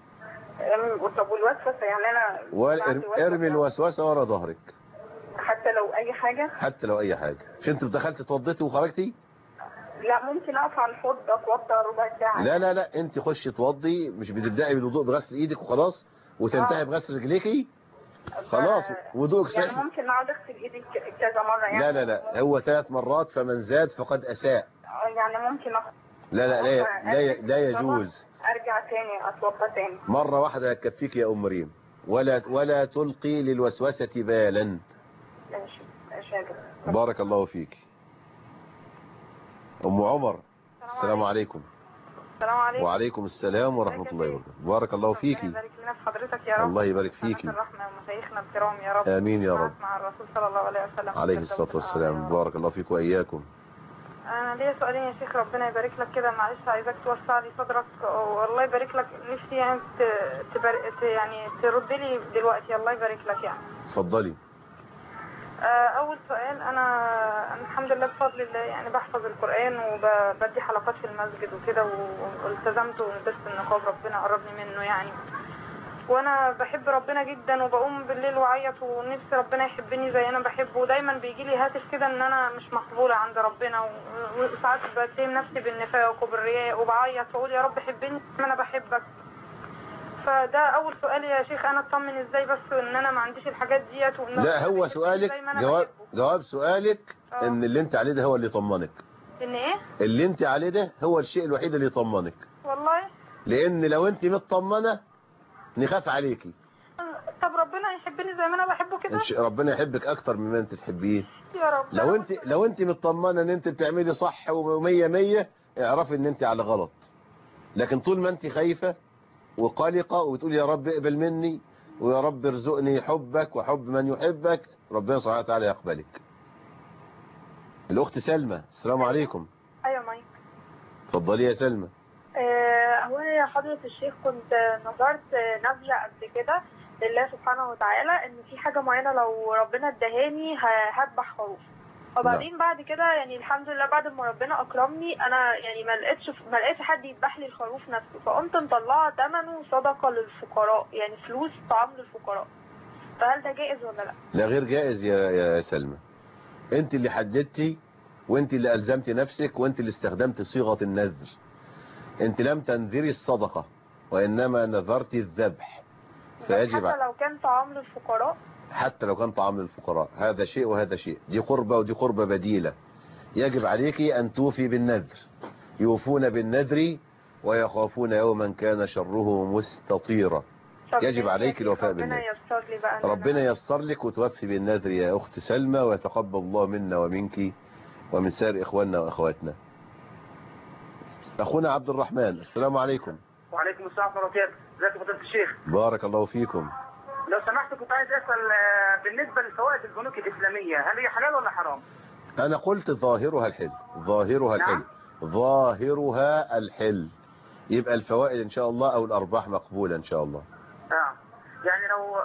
طب والوسوسة يعني أنا ارمي الوسوسة ورا ظهرك. حتى لو أي حاجة؟ حتى لو أي حاجة. مش أنت دخلت اتوضيتي وخرجتي؟ لا ممكن اقف على الحوض اتوضى ربع ساعه. لا لا لا انت خشي اتوضي، مش بتبداي بالوضوء بغسل ايدك وخلاص وتنتهي آه. بغسل رجليكي خلاص وضوءك صحي. يعني ممكن اقعد اغسل ايدي كذا مره يعني؟ لا لا لا هو ثلاث مرات، فمن زاد فقد اساء. يعني ممكن أخ... لا لا لا لا, لا يجوز. ارجع تاني اتوضى تاني مره واحده هتكفيك يا ام ريم. ولا ولا تلقي للوسوسه بالا. ماشي ماشي. بارك الله فيك. ام عمر، السلام عليكم. السلام عليكم. وعليكم السلام ورحمة الله وبركاته. بارك الله فيكي. الله يبارك لنا في حضرتك يا رب. الله يبارك فيكي. الرحمة ومشايخنا الكرام يا رب. آمين يا رب. مع الرسول صلى الله عليه وسلم عليه الصلاة والسلام. بارك الله فيك وإياكم. أنا ليا سؤالين يا شيخ، ربنا يبارك لك كده. معلش عايزاك توسع لي صدرك والله يبارك لك. نفسي يعني تبر... يعني ترد لي دلوقتي الله يبارك لك يعني. اتفضلي. أول سؤال، أنا الحمد لله بفضل الله يعني بحفظ القرآن وبدي حلقات في المسجد وكده، والتزمت ولبست النقاب ربنا قربني منه يعني. وأنا بحب ربنا جدا وبقوم بالليل وعيط ونفسي ربنا يحبني زي أنا بحبه، ودايما بيجي لي هاتف كده إن أنا مش مقبولة عند ربنا، وساعات بتهم نفسي بالنفاق وبالرياء وبعيط وأقول يا رب حبني زي ما أنا بحبك. فده اول سؤال يا شيخ، انا اطمن ازاي بس ان انا ما عنديش الحاجات ديت؟ لا هو سؤالك جواب جواب سؤالك أوه. ان اللي انت عليه ده هو اللي يطمنك. ان ايه اللي انت عليه ده هو الشيء الوحيد اللي يطمنك والله. لان لو انت مطمنه نخاف عليكي. طب ربنا يحبني زي ما انا بحبه كده؟ ربنا يحبك اكتر مما انت تحبيه يا رب. لو انت لو انت مطمنه ان انت بتعملي صح ومية مية اعرفي ان انت على غلط. لكن طول ما انت خايفه وقلقة وبتقول يا رب اقبل مني ويا رب ارزقني حبك وحب من يحبك، ربنا سبحانه وتعالى يقبلك. الأخت سلمى، السلام عليكم. أيوة مايك. اتفضلي يا سلمى. أه هو أنا يا حضرة الشيخ كنت نظرت نظرة قبل كده لله سبحانه وتعالى إن في حاجة معينة لو ربنا ادهاني هذبح خروف. وبعدين بعد كده يعني الحمد لله بعد ما ربنا اكرمني انا يعني ما لقيتش ما لقيتش حد يذبح لي الخروف نفسه، فقمت مطلعه ثمنه صدقه للفقراء، يعني فلوس طعام للفقراء. فهل ده جائز ولا لا؟ لا غير جائز يا يا سلمى. انت اللي حددتي وانت اللي الزمت نفسك وانت اللي استخدمت صيغه النذر. انت لم تنذري الصدقه وانما نذرت الذبح. فيجب حتى لو كان طعام للفقراء، حتى لو كان طعام للفقراء، هذا شيء وهذا شيء، دي قربة ودي قربة بديلة. يجب عليك أن توفي بالنذر. يوفون بالنذر ويخافون يوما كان شره مستطيرا. يجب عليك الوفاء بالنذر. ربنا ييسر لي بقى. ربنا ييسر لك وتوفي بالنذر يا أخت سلمى، ويتقبل الله منا ومنك ومن سائر إخواننا وأخواتنا. أخونا عبد الرحمن، السلام عليكم. وعليكم السلام ورحمة الله وبركاته. ازيك يا فضيلة الشيخ؟ بارك الله فيكم. لو سمحت كنت عايز اسال بالنسبه لفوائد البنوك الاسلاميه، هل هي حلال ولا حرام؟ انا قلت ظاهرها الحل. ظاهرها الحل. نعم؟ ظاهرها الحل. يبقى الفوائد ان شاء الله او الارباح مقبوله ان شاء الله. اه يعني لو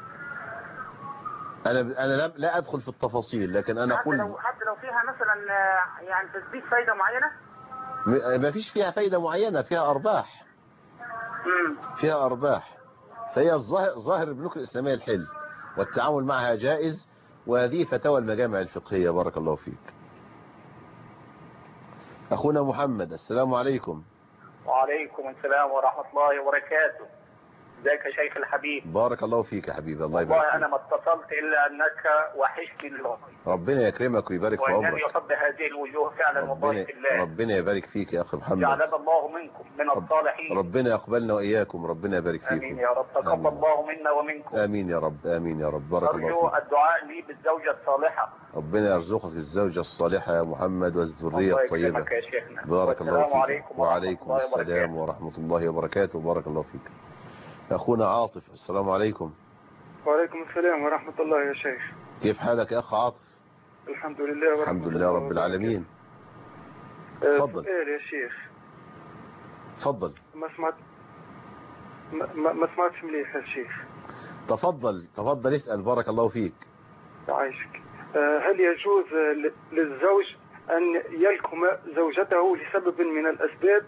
انا انا لا ادخل في التفاصيل، لكن انا حتى اقول لو حتى لو فيها مثلا يعني تثبيت فايده معينه؟ ما فيش فيها فايده معينه، فيها ارباح. امم فيها ارباح. فهي الظاهر ظاهر البنوك الإسلامية الحل والتعامل معها جائز، وهذه فتاوى المجامع الفقهية. بارك الله فيك. أخونا محمد، السلام عليكم. وعليكم السلام ورحمة الله وبركاته. ازيك يا شيخ الحبيب؟ بارك الله فيك يا حبيبي. الله يبارك فيك. والله أنا ما اتصلت إلا أنك وحشتني لله. ربنا يكرمك ويبارك في عمرك. وإنني يحب هذه الوجوه فعلا والله في الله. ربنا يبارك فيك يا أخي محمد. جعلنا الله منكم من الصالحين. ربنا يقبلنا وإياكم. ربنا يبارك فيكم. آمين يا رب. تقبل الله منا ومنكم. آمين يا رب. آمين يا رب. بارك الله فيك. أرجو الدعاء لي بالزوجة الصالحة. ربنا يرزقك الزوجة الصالحة يا محمد والذرية الطيبة. الله يكرمك يا شيخنا. بارك الله فيك. عليكم وعليكم السلام ورحمة الله وبركاته. بارك الله فيك. أخونا عاطف، السلام عليكم. وعليكم السلام ورحمة الله يا شيخ. كيف حالك يا أخ عاطف؟ الحمد لله الحمد لله رب العالمين. تفضل. سؤال يا شيخ. تفضل. ما سمعت ما, ما سمعتش مليح يا شيخ. تفضل تفضل اسأل. بارك الله فيك. عايشك. هل يجوز للزوج أن يلكم زوجته لسبب من الأسباب؟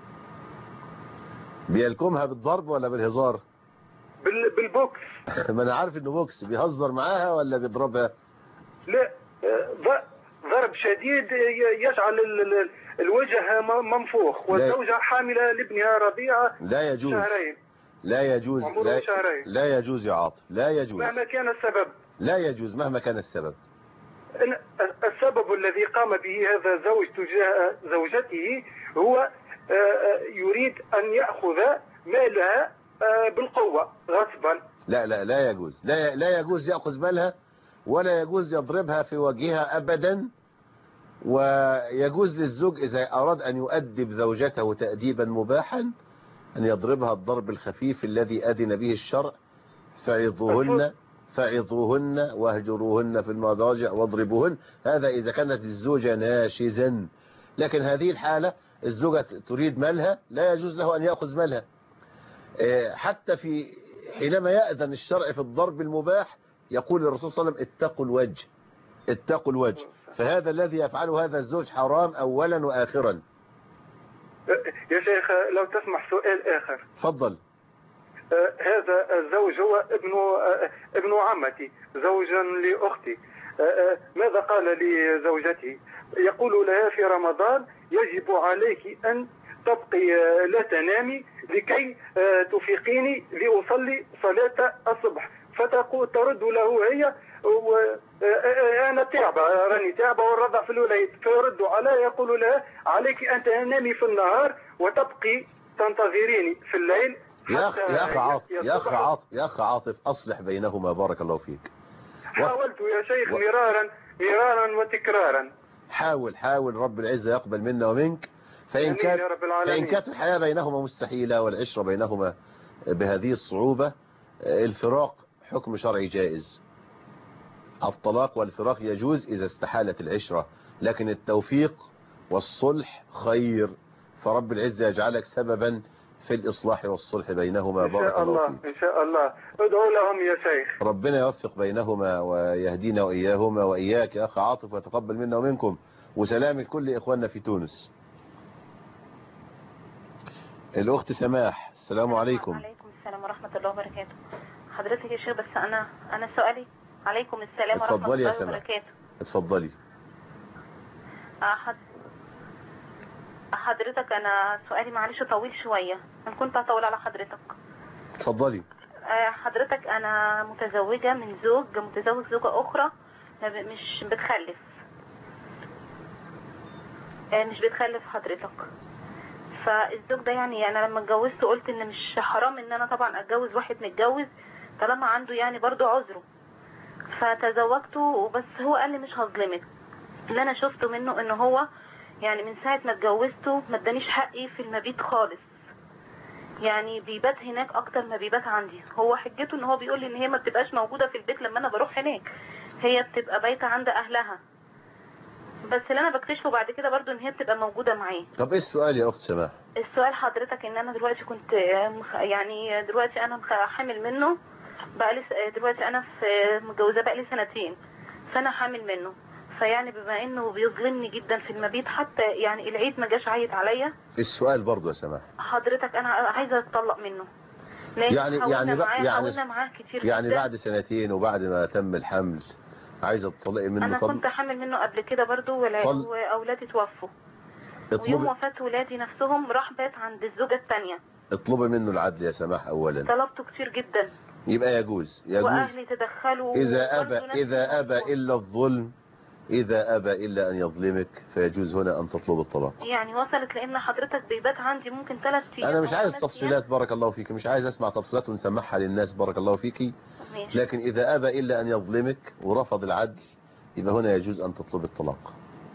بيلكمها بالضرب ولا بالهزار؟ بالبوكس. ما انا عارف انه بوكس. بيهزر معاها ولا بيضربها؟ لا، ضرب شديد يجعل الوجه منفوخ، والزوجة حاملة لابنها رضيعة لا يجوز شهرين. لا يجوز لا, شهرين. لا يجوز يا عاطف. لا يجوز مهما كان السبب. لا يجوز مهما كان السبب. السبب الذي قام به هذا الزوج تجاه زوجته هو يريد أن يأخذ مالها بالقوة غصبا. لا لا لا يجوز. لا لا يجوز يأخذ مالها، ولا يجوز يضربها في وجهها أبدا. ويجوز للزوج إذا أراد أن يؤدب زوجته تأديبا مباحا أن يضربها الضرب الخفيف الذي أذن به الشرع. فعظوهن فعظوهن واهجروهن في المضاجع واضربوهن. هذا إذا كانت الزوجة ناشزا. لكن هذه الحالة الزوجة تريد مالها، لا يجوز له أن يأخذ مالها. حتى في حينما يأذن الشرع في الضرب المباح يقول الرسول صلى الله عليه وسلم اتقوا الوجه اتقوا الوجه. فهذا الذي يفعله هذا الزوج حرام أولا وآخرا. يا شيخ لو تسمح سؤال آخر. تفضل. هذا الزوج هو ابن ابن عمتي، زوجا لأختي. ماذا قال لزوجته؟ يقول لها في رمضان يجب عليك أن تبقي لا تنامي لكي تفيقيني لأصلي صلاة الصبح. فتقول ترد له هي أنا تعبة راني تعبة والرضع في الولايات. فيرد عليها يقول لها عليك أن تنامي في النهار وتبقي تنتظريني في الليل. يا أخ يا أخ عاطف يا أخ عاطف يا أخ عاطف أصلح بينهما. بارك الله فيك. حاولت يا شيخ و... مرارا مرارا وتكرارا. حاول حاول رب العزة يقبل منا ومنك. فإن كان فإن كانت الحياة بينهما مستحيلة والعشرة بينهما بهذه الصعوبة، الفراق حكم شرعي جائز. الطلاق والفراق يجوز إذا استحالت العشرة، لكن التوفيق والصلح خير. فرب العزة يجعلك سببا في الإصلاح والصلح بينهما. إن بارك شاء الله الله فيك. إن شاء الله. ادعوا لهم يا شيخ. ربنا يوفق بينهما ويهدينا وإياهما وإياك يا أخ عاطف، ويتقبل منا ومنكم، وسلام لكل إخواننا في تونس. الأخت سماح، السلام عليكم. وعليكم السلام ورحمة الله وبركاته. حضرتك يا شيخ بس أنا أنا سؤالي. عليكم السلام ورحمة اتفضلي يا الله سماح. وبركاته. اتفضلي. أحد حضرتك أنا سؤالي معلش طويل شوية، أنا كنت هطول على حضرتك. اتفضلي. حضرتك أنا متزوجة من زوج متزوج زوجة أخرى مش بتخلف مش بتخلف حضرتك. فالزوج ده يعني أنا لما اتجوزت قلت إن مش حرام إن أنا طبعا أتجوز واحد متجوز طالما عنده يعني برضو عذره، فتزوجته. بس هو قال لي مش هظلمك. اللي أنا شفته منه إن هو يعني من ساعة ما اتجوزته ما ادانيش حقي في المبيت خالص، يعني بيبات هناك اكتر ما بيبات عندي. هو حجته ان هو بيقول لي ان هي ما بتبقاش موجودة في البيت لما انا بروح هناك، هي بتبقى بايته عند اهلها، بس اللي انا بكتشفه بعد كده برضو ان هي بتبقى موجودة معاه. طب ايه السؤال يا اخت سماح؟ السؤال حضرتك ان انا دلوقتي كنت يعني دلوقتي انا حامل منه بقالي دلوقتي انا في متجوزة بقالي سنتين، فانا حامل منه، فيعني بما انه بيظلمني جدا في المبيت حتى يعني العيد ما جاش عيد عليا. السؤال برضو يا سماح حضرتك انا عايزه اتطلق منه. يعني يعني معاه يعني معاه كتير يعني جدا. بعد سنتين وبعد ما تم الحمل عايزه تطلقي منه؟ انا طب... كنت حامل منه قبل كده برضو واولادي توفوا، ويوم وفاة ولادي نفسهم راح بات عند الزوجة الثانيه. اطلبي منه العدل يا سماح اولا. طلبته كتير جدا. يبقى يجوز يجوز واهلي تدخلوا. اذا ابى اذا ابى الا الظلم، إذا أبى إلا أن يظلمك فيجوز هنا أن تطلب الطلاق. يعني وصلت لأن حضرتك بيبات عندي ممكن ثلاث أيام. أنا مش عايز تفصيلات بارك الله فيك، مش عايز أسمع تفصيلات ونسمعها للناس بارك الله فيك. لكن إذا أبى إلا أن يظلمك ورفض العدل يبقى هنا يجوز أن تطلب الطلاق.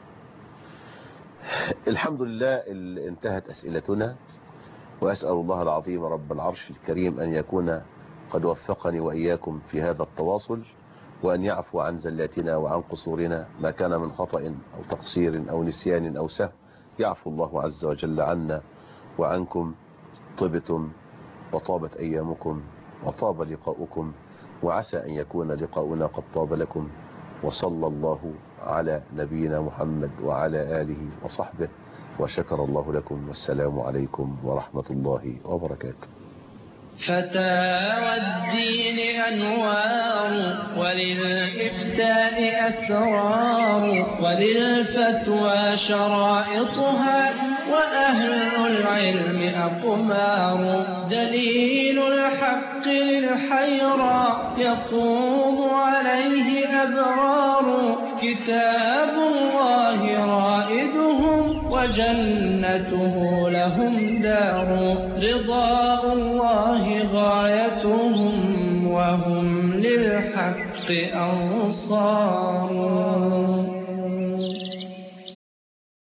الحمد لله انتهت أسئلتنا، وأسأل الله العظيم رب العرش الكريم أن يكون قد وفقني وإياكم في هذا التواصل، وأن يعفو عن زلاتنا وعن قصورنا ما كان من خطأ أو تقصير أو نسيان أو سهو. يعفو الله عز وجل عنا وعنكم. طبتم وطابت أيامكم وطاب لقاؤكم، وعسى أن يكون لقاؤنا قد طاب لكم. وصلى الله على نبينا محمد وعلى آله وصحبه، وشكر الله لكم، والسلام عليكم ورحمة الله وبركاته. فتاوى الدين أنوار، وللإفتاء أسرار، وللفتوى شرائطها، وأهل العلم أقمار. دليل الحق للحيرى يقوم عليه أبرار. كتاب الله رائدهم وجنته لهم دار. رضاء الله غايتهم وهم للحق أنصار.